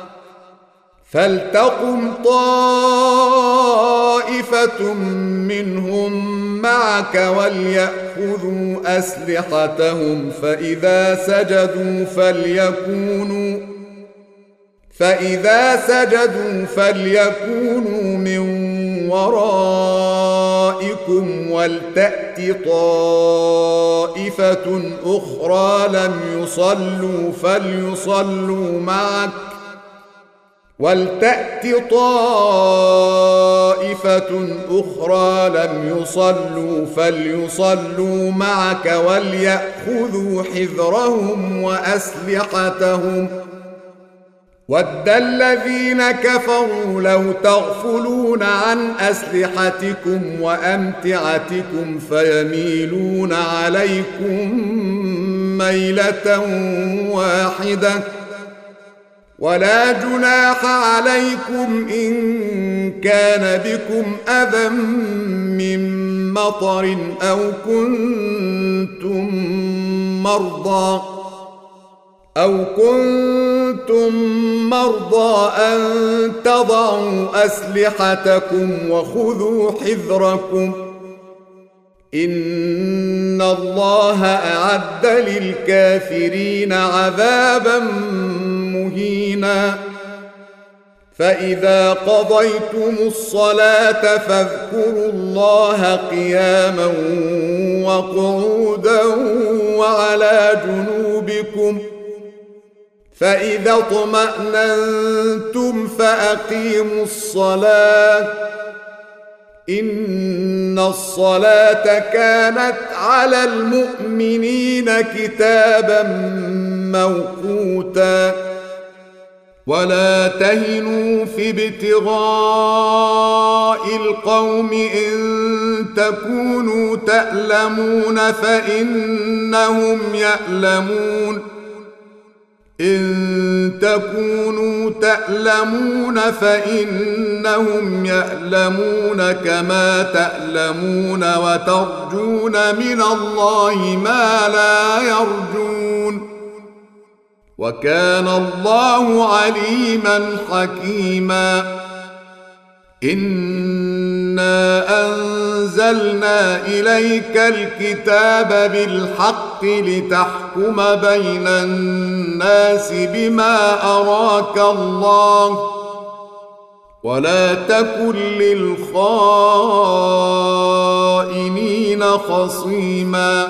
A: فلتقم طائفة منهم معك وليأخذوا أسلحتهم فإذا سجدوا فليكونوا فإذا سجدوا فليكونوا من ورائكم ولتأت طائفة أخرى لم يصلوا فليصلوا معك ولتأت طائفة أخرى لم يصلوا فليصلوا معك وليأخذوا حذرهم وأسلحتهم ود الذين كفروا لو تغفلون عن أسلحتكم وأمتعتكم فيميلون عليكم ميلة واحدة ولا جناح عليكم إن كان بكم أذى من مطر أو كنتم مرضى أو كنتم مرضى أن تضعوا أسلحتكم وخذوا حذركم إن الله أعد للكافرين عذابا مهينا فإذا قضيتم الصلاة فاذكروا الله قياما وقعودا وعلى جنوبكم فإذا اطمأننتم فأقيموا الصلاة إن الصلاة كانت على المؤمنين كتابا موقوتا ولا تهنوا في ابتغاء القوم إن تكونوا تألمون فإنهم يألمون إن تكونوا تألمون فإنهم يألمون كما تألمون وترجون من الله ما لا يرجون وكان الله عليما حكيما إنا أنزلنا إليك الكتاب بالحق لتحكم بين الناس بما أراك الله ولا تكن للخائنين خصيما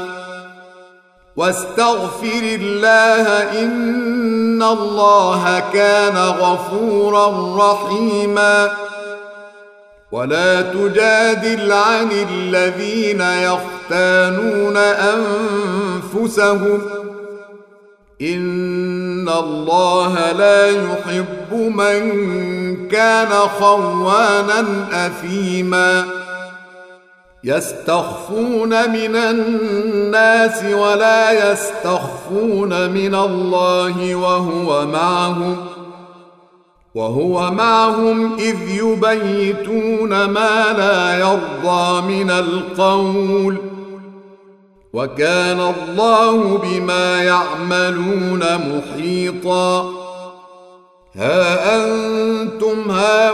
A: واستغفر الله إن الله كان غفورا رحيما ولا تجادل عن الذين يختانون أنفسهم إن الله لا يحب من كان خوانا أثيما يستخفون من الناس ولا يستخفون من الله وهو معهم وهو معهم إذ يبيتون ما لا يرضى من القول وكان الله بما يعملون محيطا ها أنتم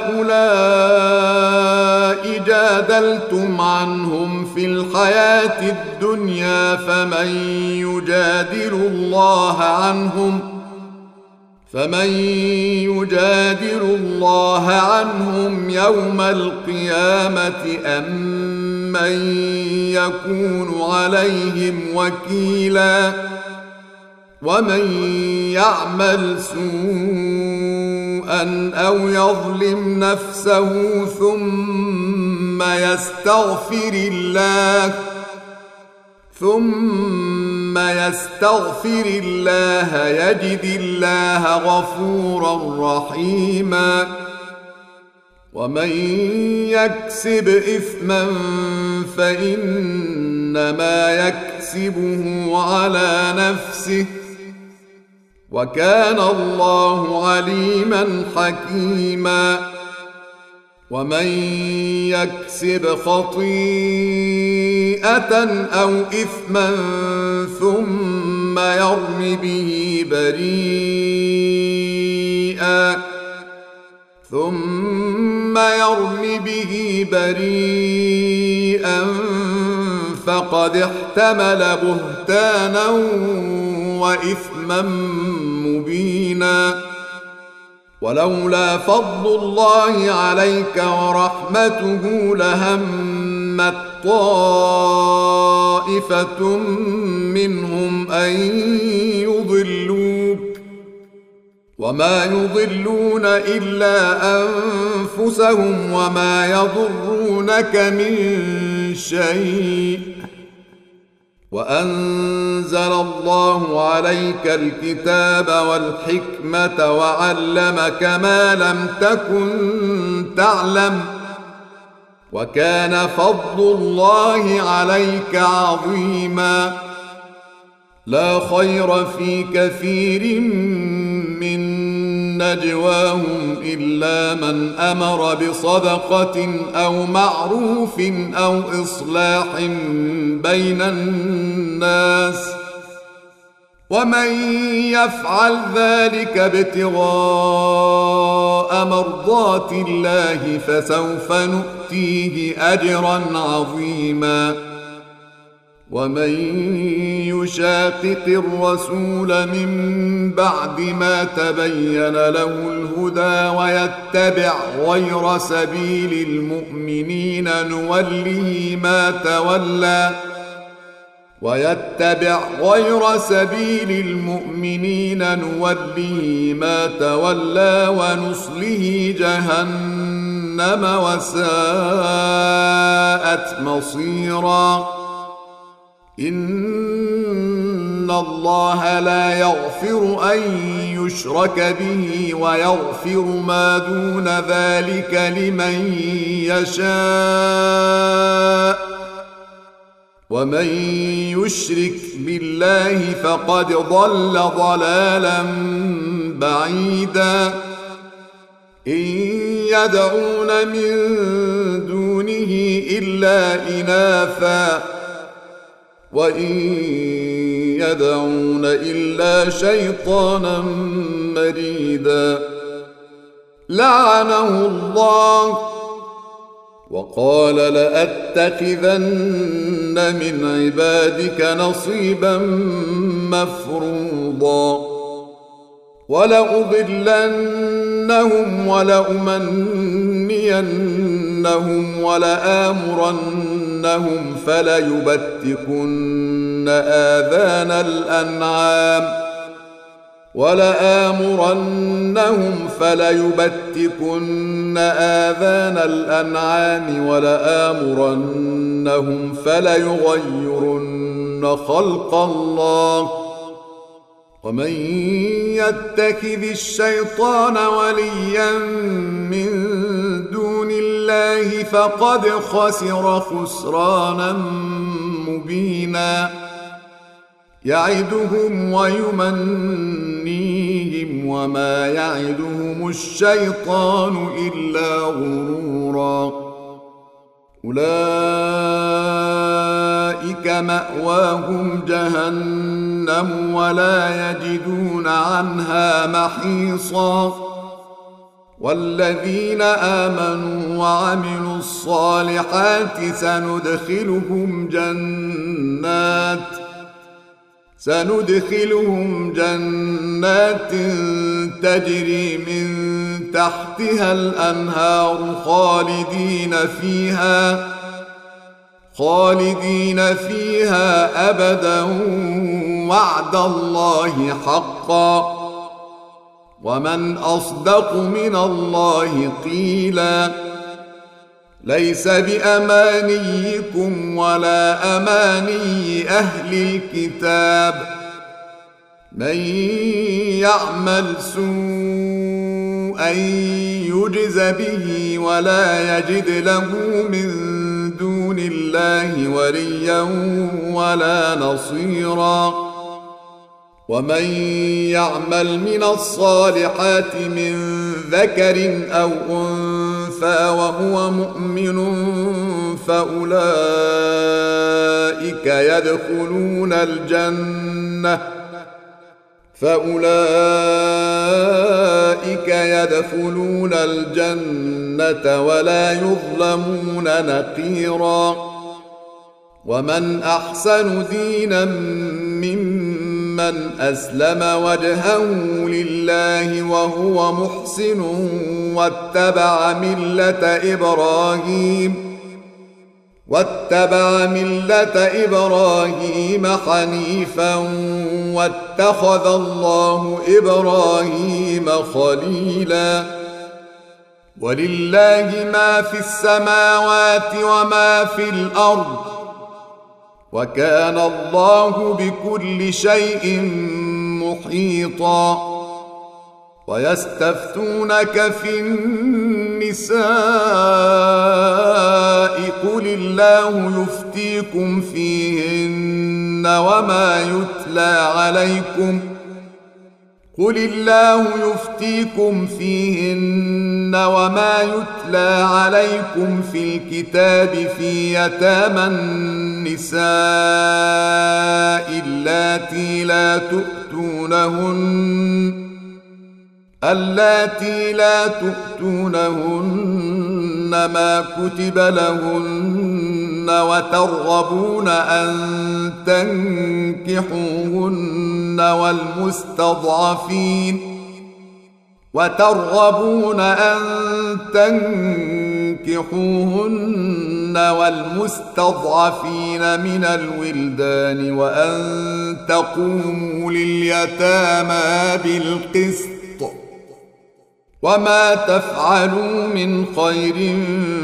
A: هؤلاء جادلتم عنهم في الحياة الدنيا فمن يجادل الله عنهم فمن يجادل الله عنهم يوم القيامة أم من يكون عليهم وكيلا ومن يعمل سوءا أو يظلم نفسه ثم يستغفر الله ثم يستغفر الله يجد الله غفورا رحيما ومن يكسب إثما فإنما يكسبه على نفسه وكان الله عليما حكيما ومن يكسب خطيئة أو إثما ثم يرم به بريئا ثم يرم به بريئا فقد احتمل بهتانا وإثما مبينا ولولا فضل الله عليك ورحمته لهمت طائفة منهم أن يضلوك وما يضلون إلا أنفسهم وما يضرونك من شيء وأنزل الله عليك الكتاب والحكمة وعلمك ما لم تكن تعلم وكان فضل الله عليك عظيما لا خير في كثير من نجواهم إلا من أمر بصدقة أو معروف أو إصلاح بين الناس، ومن يفعل ذلك ابتغاء مرضات الله فسوف نؤتيه أجرا عظيما. ومن يشاقق الرسول من بعد ما تبين له الهدى ويتبع غير سبيل المؤمنين نوله ما تولى ويتبع غير سبيل المؤمنين نوله ما تولى ونصله جهنم وساءت مصيرا. إن الله لا يغفر أن يشرك به ويغفر ما دون ذلك لمن يشاء، ومن يشرك بالله فقد ضل ضلالا بعيدا. إن يدعون من دونه إلا إناثا وإن يدعون إلا شيطانا مريدا لعنه الله وقال لأتخذن من عبادك نصيبا مفروضا ولأضلنهم ولأمنينهم ولآمرنهم فليبتكن آذان الأنعام ولآمرنهم فليبتكن آذان الأنعام ولآمرنهم فليغيرن خلق الله. ومن يتخذ الشيطان وليا من دون الله فقد خسر خسرانا مبينا. يعدهم ويمنيهم وما يعدهم الشيطان إلا غرورا. أولئك مأواهم جهنم ولا يجدون عنها محيصا. والذين آمنوا وعملوا الصالحات سندخلهم جنات سندخلهم جنات تجري من تحتها الأنهار خالدين فيها خالدين فيها أبدا وعد الله حقا ومن أصدق من الله قيلا. ليس بأمانيكم ولا أماني أهل الكتاب من يعمل سوءا يجز به ولا يجد له من دون الله وليا ولا نصيرا. ومن يعمل من الصالحات من ذكر أو أنثى وهو مؤمن فأولئك يدخلون الجنة فأولئك يدخلون الجنة ولا يظلمون نقيرا. ومن أحسن دينا ممن أسلم وجهه لله وهو محسن واتبع ملة إبراهيم واتبع ملة إبراهيم حنيفا واتخذ الله إبراهيم خليلا. ولله ما في السماوات وما في الأرض وكان الله بكل شيء محيطا. ويستفتونك في النساء قل الله يفتيكم فيهن وما يتلى عليكم قل الله يفتيكم فيهن وما يتلى عليكم في الكتاب في يتامى النساء اللاتي لا تؤتونهن اللاتي لا تؤتونهن ما كتب لهن وترغبون أن تنكحوهن والمستضعفين وترغبون أن تنكحوهن والمستضعفين من الولدان وأن تقوموا لليتامى بالقسط وما تفعلوا من خير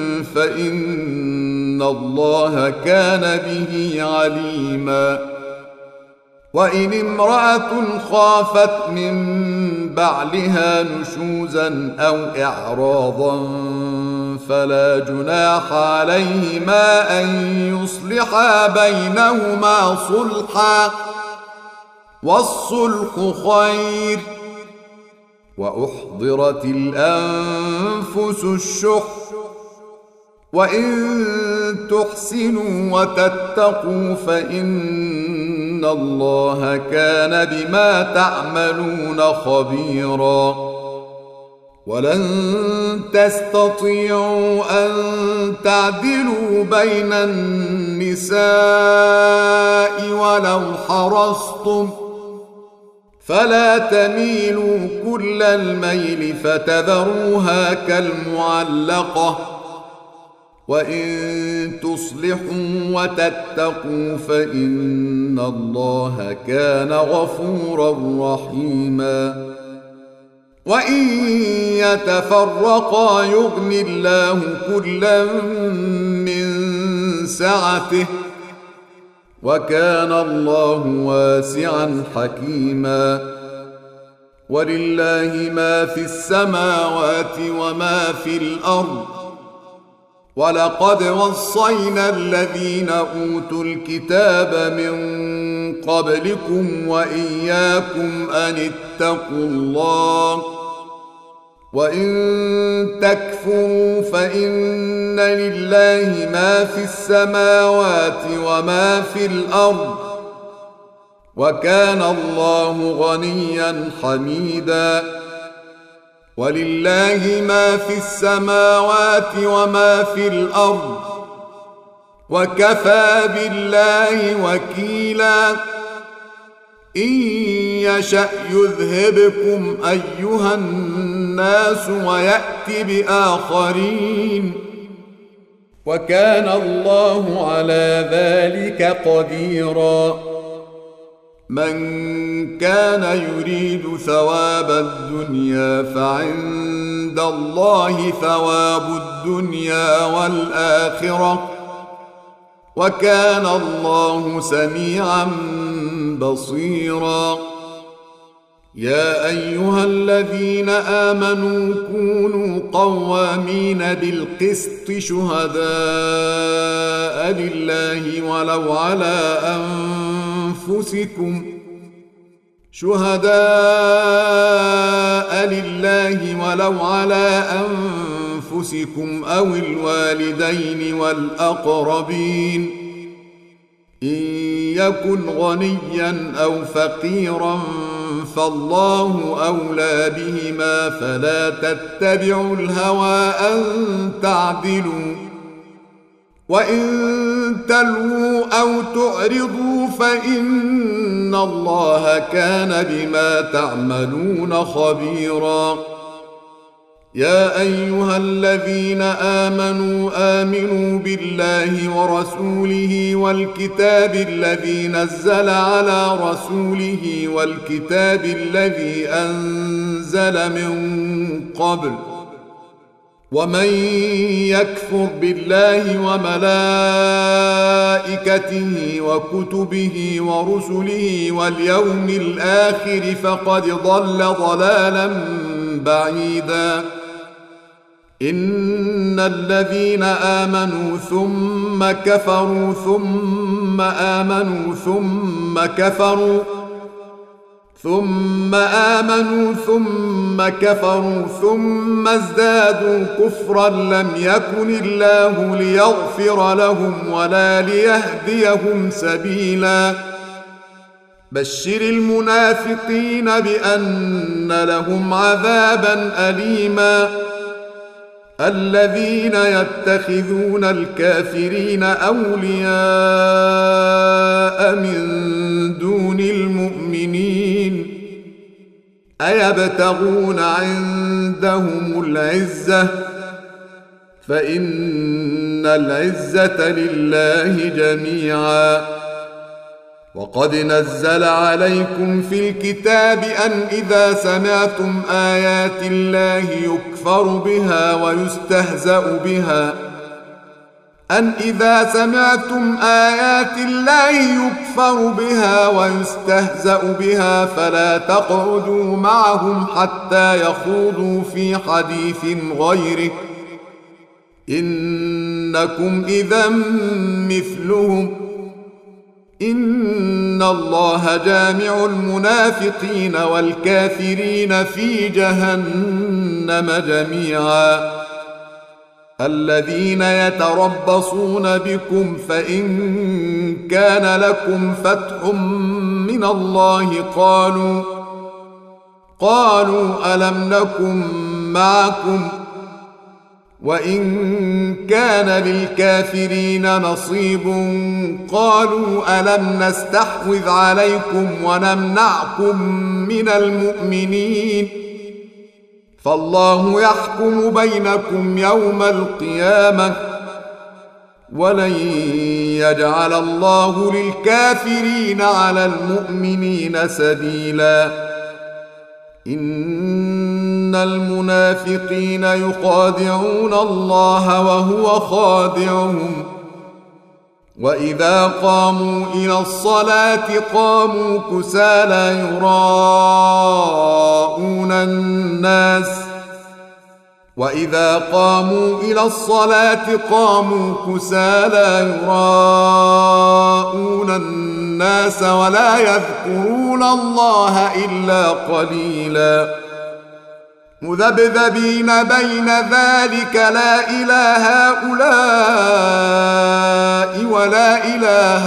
A: فإن الله كان به عليما وإن امرأة خافت من بعلها نشوزا أو إعراضا فلا جناح عليهما أن يصلحا بينهما صلحا والصلح خير وأحضرت الأنفس الشح وإن تحسنوا وتتقوا فإن الله كان بما تعملون خبيرا ولن تستطيعوا أن تعدلوا بين النساء ولو حرصتم فلا تميلوا كل الميل فتذروها كالمعلقة وإن تصلحوا وتتقوا فإن الله كان غفورا رحيما وإن يتفرقا يغن الله كلا من سعته وكان الله واسعا حكيما ولله ما في السماوات وما في الأرض ولقد وصينا الذين أوتوا الكتاب من قبلكم وإياكم أن اتقوا الله وإن تكفروا فإن لله ما في السماوات وما في الأرض وكان الله غنيا حميدا ولله ما في السماوات وما في الأرض وكفى بالله وكيلا إن يشأ يذهبكم أيها الناس ويأت بآخرين وكان الله على ذلك قديرا من كان يريد ثواب الدنيا فعند الله ثواب الدنيا والآخرة وكان الله سميعا بصيرا يا أيها الذين آمنوا كونوا قوامين بالقسط شهداء لله ولو على أنفسكم شهداء لله ولو على أنفسكم أو الوالدين والأقربين إن يكن غنيا أو فقيرا فالله أولى بهما فلا تتبعوا الهوى أن تعدلوا وإن تلووا أو تعرضوا فإن الله كان بما تعملون خبيرا يا أيها الذين آمنوا آمنوا بالله ورسوله والكتاب الذي نزل على رسوله والكتاب الذي أنزل من قبل ومن يكفر بالله وملائكته وكتبه ورسله واليوم الآخر فقد ضل ضلالا بعيدا إن الذين آمنوا ثم كفروا ثم آمنوا ثم كفروا ثم آمنوا ثم كفروا ثم ازدادوا كفرا لم يكن الله ليغفر لهم ولا ليهديهم سبيلا بشر المنافقين بأن لهم عذابا أليما الذين يتخذون الكافرين أولياء من دون المؤمنين أيبتغون عندهم العزة فإن العزة لله جميعا وقد نزل عليكم في الكتاب أن إذا سمعتم آيات الله يكفر بها ويستهزأ بها أن إذا سمعتم آيات الله يكفر بها ويستهزأ بها فلا تقعدوا معهم حتى يخوضوا في حديث غيره إنكم إذا مثلهم إن الله جامع المنافقين والكافرين في جهنم جميعا الذين يتربصون بكم فإن كان لكم فتح من الله قالوا قالوا ألم نكن معكم وإن كان للكافرين نصيب قالوا ألم نستحوذ عليكم ونمنعكم من المؤمنين فالله يحكم بينكم يوم القيامة ولن يجعل الله للكافرين على المؤمنين سبيلا إن المنافقين يخادعون الله وهو خادعهم وإذا قاموا إلى الصلاة قاموا كسالى يراءون الناس وإذا قاموا إلى الصلاة قاموا كسالى يراءون الناس ولا يذكرون الله إلا قليلا مذبذبين بين ذلك لا إلى هؤلاء ولا إلى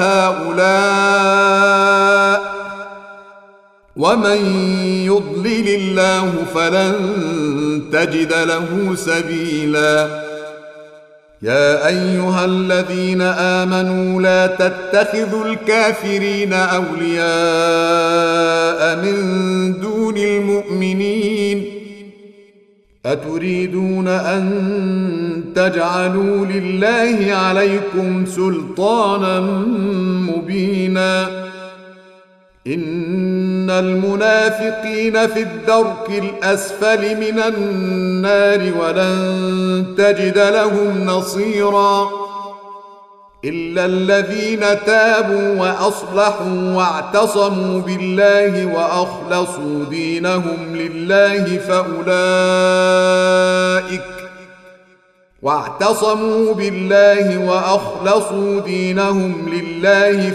A: هؤلاء ومن يضلل الله فلن تجد له سبيلا يا أيها الذين آمنوا لا تتخذوا الكافرين أولياء من دون المؤمنين أتريدون أن تجعلوا لله عليكم سلطانا مبينا إن المنافقين في الدرك الأسفل من النار ولن تجد لهم نصيرا إلا الذين تابوا وأصلحوا واعتصموا بالله وأخلصوا دينهم لله فأولئك واعتصموا بالله وأخلصوا دينهم لله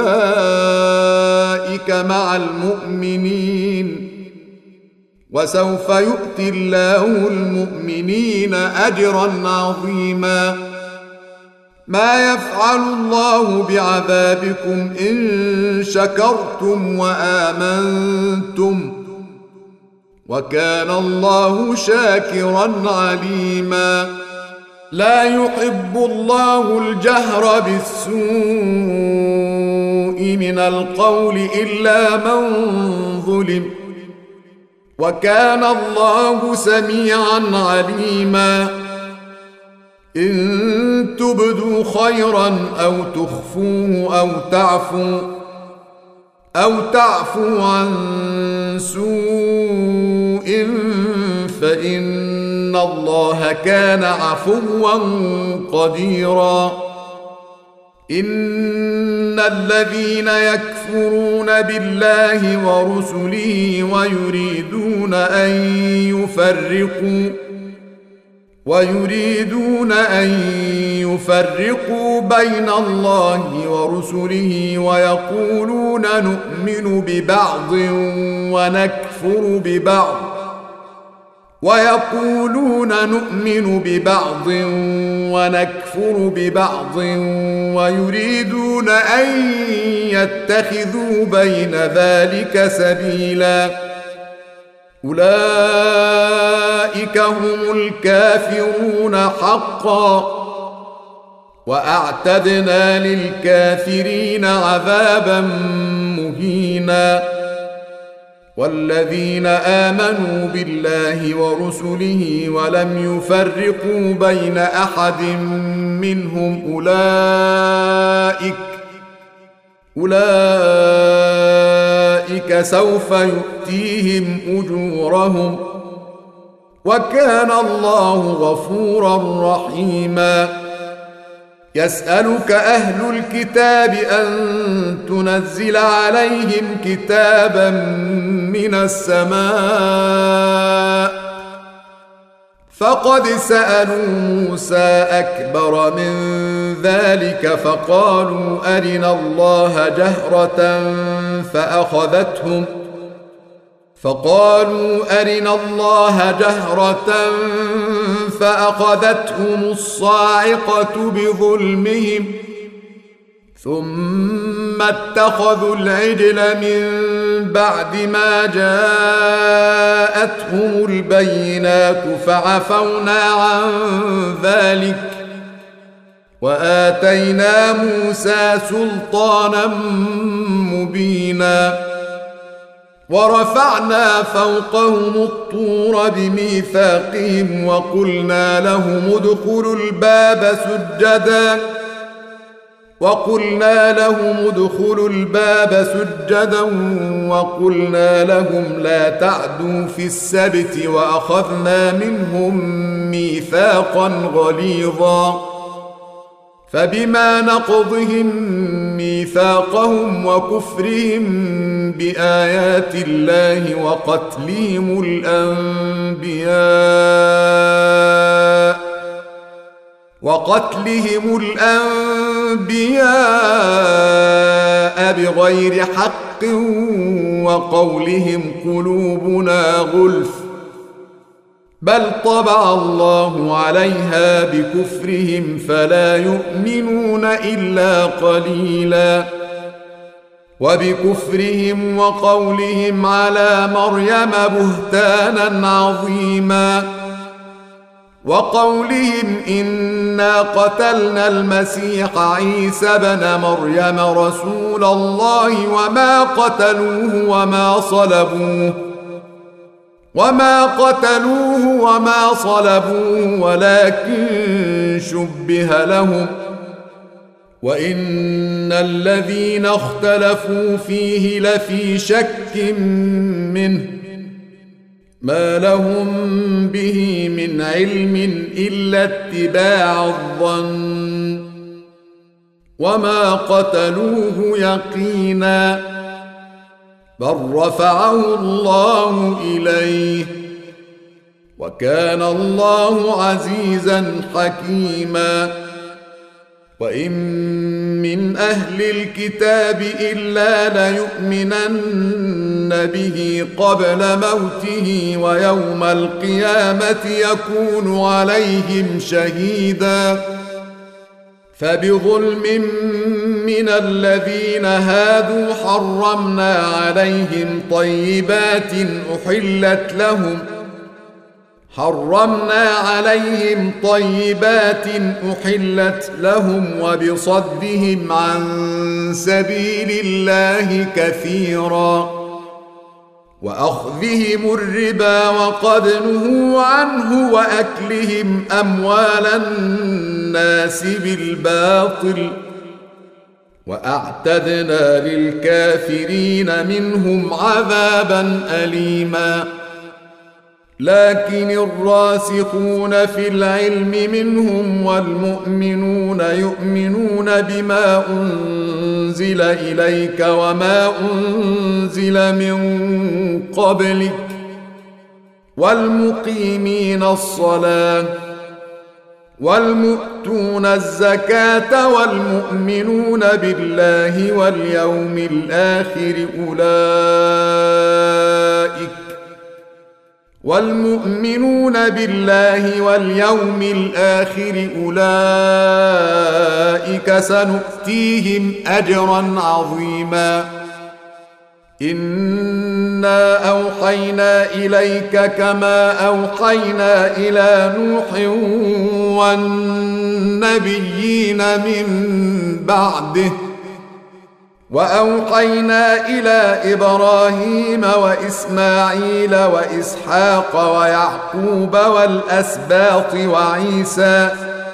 A: فأولئك مع المؤمنين وسوف يؤتي الله المؤمنين أجرا عظيما ما يفعل الله بعذابكم إن شكرتم وآمنتم وكان الله شاكرا عليما لا يحب الله الجهر بالسوء من القول إلا من ظلم وكان الله سميعا عليما إن تبدوا خيرا أو تخفوه أو تعفوا أو تعفوا عن سوء فإن الله كان عفوا قديرا إن الذين يكفرون بالله ورسله ويريدون أن يفرقوا ويريدون أن يفرقوا بين الله ورسله ويقولون نؤمن ببعض ونكفر ببعض ويقولون نؤمن ببعض ونكفر ببعض ويريدون أن يتخذوا بين ذلك سبيلا أولئك هم الكافرون حقا وأعتدنا للكافرين عذابا مهينا والذين آمنوا بالله ورسله ولم يفرقوا بين أحد منهم أولئك أولئك سوف يؤتيهم أجورهم وكان الله غفورا رحيما يسألك أهل الكتاب أن تنزل عليهم كتابا من السماء فقد سألوا موسى أكبر من ذلك فقالوا أرنا الله جهرة فأخذتهم فقالوا أرنا الله جهرة فأخذتهم الصاعقة بظلمهم ثم اتخذوا العجل من بعد ما جاءتهم البينات فعفونا عن ذلك وآتينا موسى سلطانا مبينا ورفعنا فوقهم الطور بميثاقهم وقلنا لهم ادخلوا الباب سجدا وقلنا لهم ادخلوا الباب سجدا وقلنا لهم لا تعدوا في السبت وأخذنا منهم ميثاقا غليظا فبما نقضهم ميثاقهم وكفرهم بآيات الله وقتلهم الأنبياء وقتلهم الأنبياء بغير حق وقولهم قلوبنا غلف بل طبع الله عليها بكفرهم فلا يؤمنون إلا قليلا وبكفرهم وقولهم على مريم بهتانا عظيما وقولهم إنا قتلنا المسيح عيسى بن مريم رسول الله وما قتلوه وما صلبوه وما قتلوه وما صلبوه ولكن شبه لهم وإن الذين اختلفوا فيه لفي شك منه ما لهم به من علم إلا اتباع الظن وما قتلوه يقينا بل رفعه الله إليه وكان الله عزيزا حكيما وإن من أهل الكتاب إلا ليؤمنن به قبل موته ويوم القيامة يكون عليهم شهيدا فبظلم من الذين هادوا حرمنا عليهم طيبات أحلت لهم حرمنا عليهم طيبات أحلت لهم وبصدهم عن سبيل الله كثيرا وأخذهم الربا وقد نهوا عنه وأكلهم أموال الناس بالباطل وأعتدنا للكافرين منهم عذابا أليما لكن الراسخون في العلم منهم والمؤمنون يؤمنون بما أنزل إليك وما أنزل من قبلك والمقيمين الصلاة والمؤتون الزكاة والمؤمنون بالله واليوم الآخر أولئك والمؤمنون بالله واليوم الآخر أولئك سنؤتيهم أجرا عظيما إنا أوحينا إليك كما أوحينا إلى نوح والنبيين من بعده وأوحينا إلى إبراهيم وإسماعيل وإسحاق ويعقوب والأسباط وعيسى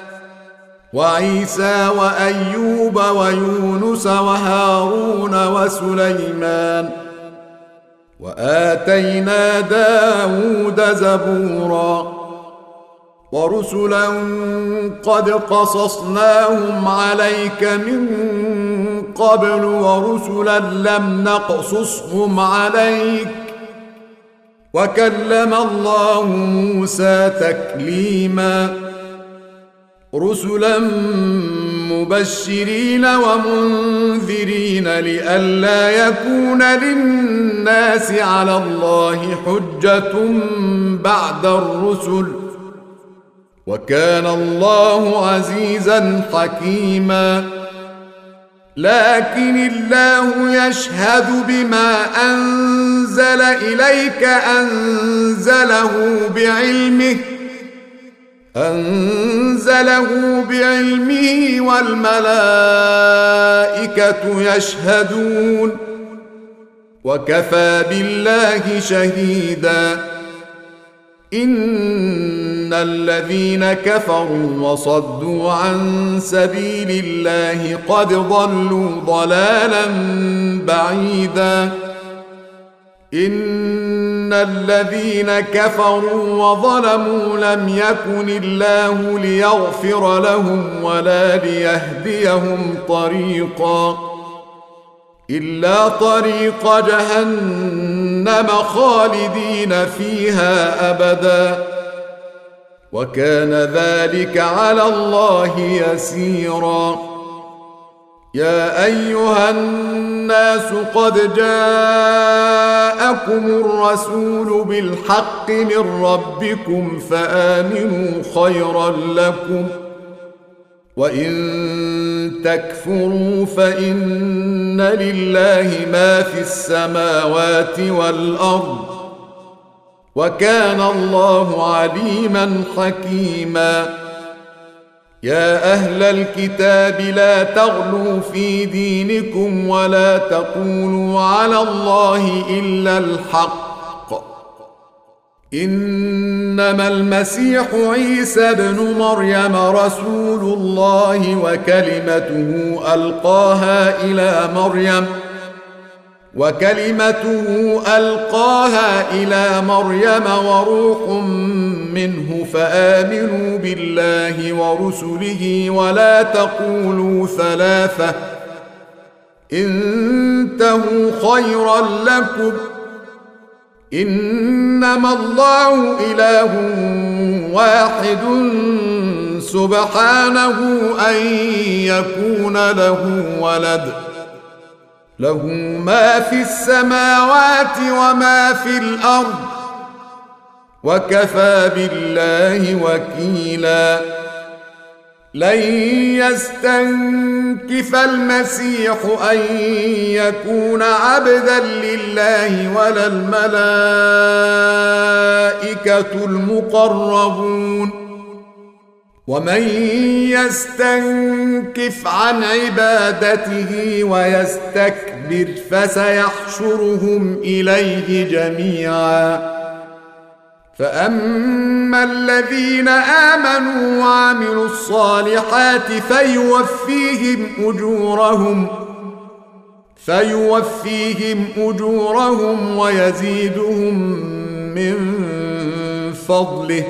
A: وعيسى وأيوب ويونس وهارون وسليمان وآتينا داود زبورا ورسلا قد قصصناهم عليك من قبل ورسلا لم نقصصهم عليك وكلم الله موسى تكليما رسلا مبشرين ومنذرين لئلا يكون للناس على الله حجة بعد الرسل وكان الله عزيزا حكيما لكن الله يشهد بما أنزل إليك أنزله بعلمه أنزله بعلمه والملائكة يشهدون وكفى بالله شهيدا إن الذين كفروا وصدوا عن سبيل الله قد ضلوا ضلالا بعيدا إن الذين كفروا وظلموا لم يكن الله ليغفر لهم ولا ليهديهم طريقا إلا طريق جهنم خالدين فيها أبدا وكان ذلك على الله يسيرا يا أيها الناس قد جاءكم الرسول بالحق من ربكم فآمنوا خيرا لكم وإن تكفروا فإن لله ما في السماوات والأرض وكان الله عليما حكيما يا أهل الكتاب لا تغلوا في دينكم ولا تقولوا على الله إلا الحق إنما المسيح عيسى ابن مريم رسول الله وكلمته ألقاها إلى مريم وكلمته ألقاها إلى مريم وروح منه فآمنوا بالله ورسله ولا تقولوا ثلاثة انتهوا خيرا لكم إنما الله إله واحد سبحانه أن يكون له ولد له ما في السماوات وما في الأرض وكفى بالله وكيلا لن يستنكف المسيح أن يكون عبدا لله ولا الملائكة المقربون ومن يستنكف عن عبادته ويستكبر فسيحشرهم إليه جميعا فأما الذين آمنوا وعملوا الصالحات فيوفيهم أجورهم فيوفيهم أجورهم ويزيدهم من فضله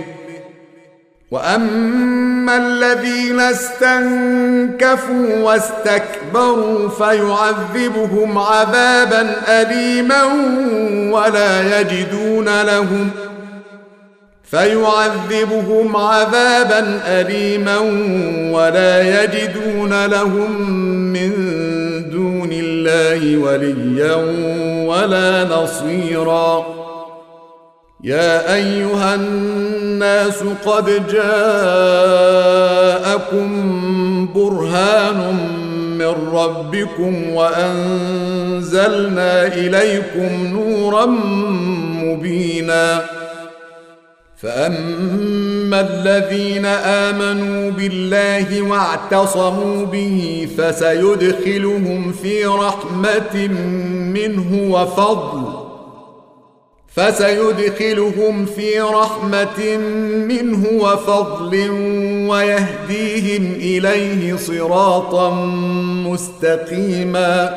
A: وأما الذين استنكفوا واستكبروا فيعذبهم عذابا أليما ولا يجدون لهم فيعذبهم عذابا أليما ولا يجدون لهم من دون الله وليا ولا نصيرا. يا أيها الناس قد جاءكم برهان من ربكم وأنزلنا إليكم نورا مبينا. فأما الذين آمنوا بالله واعتصموا به فسيدخلهم في رحمة منه وفضل فسيدخلهم في رحمة منه وفضل ويهديهم إليه صراطا مستقيما.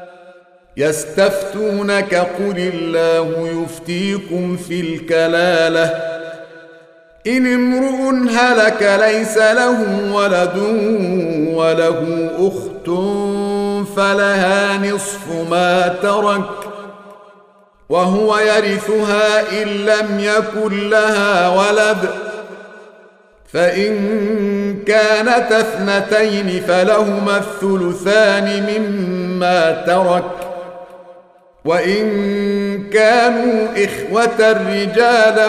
A: يستفتونك قل الله يفتيكم في الكلالة إن امرؤ هلك ليس له ولد وله أخت فلها نصف ما ترك وهو يرثها إن لم يكن لها ولد فإن كانت اثنتين فلهما الثلثان مما ترك وإن كانوا إخوة رجالا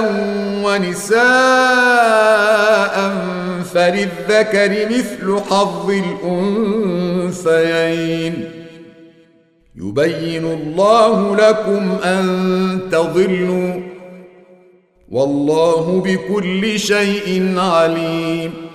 A: ونساء فللذكر مثل حظ الأنثيين. يبين الله لكم أن تضلوا والله بكل شيء عليم.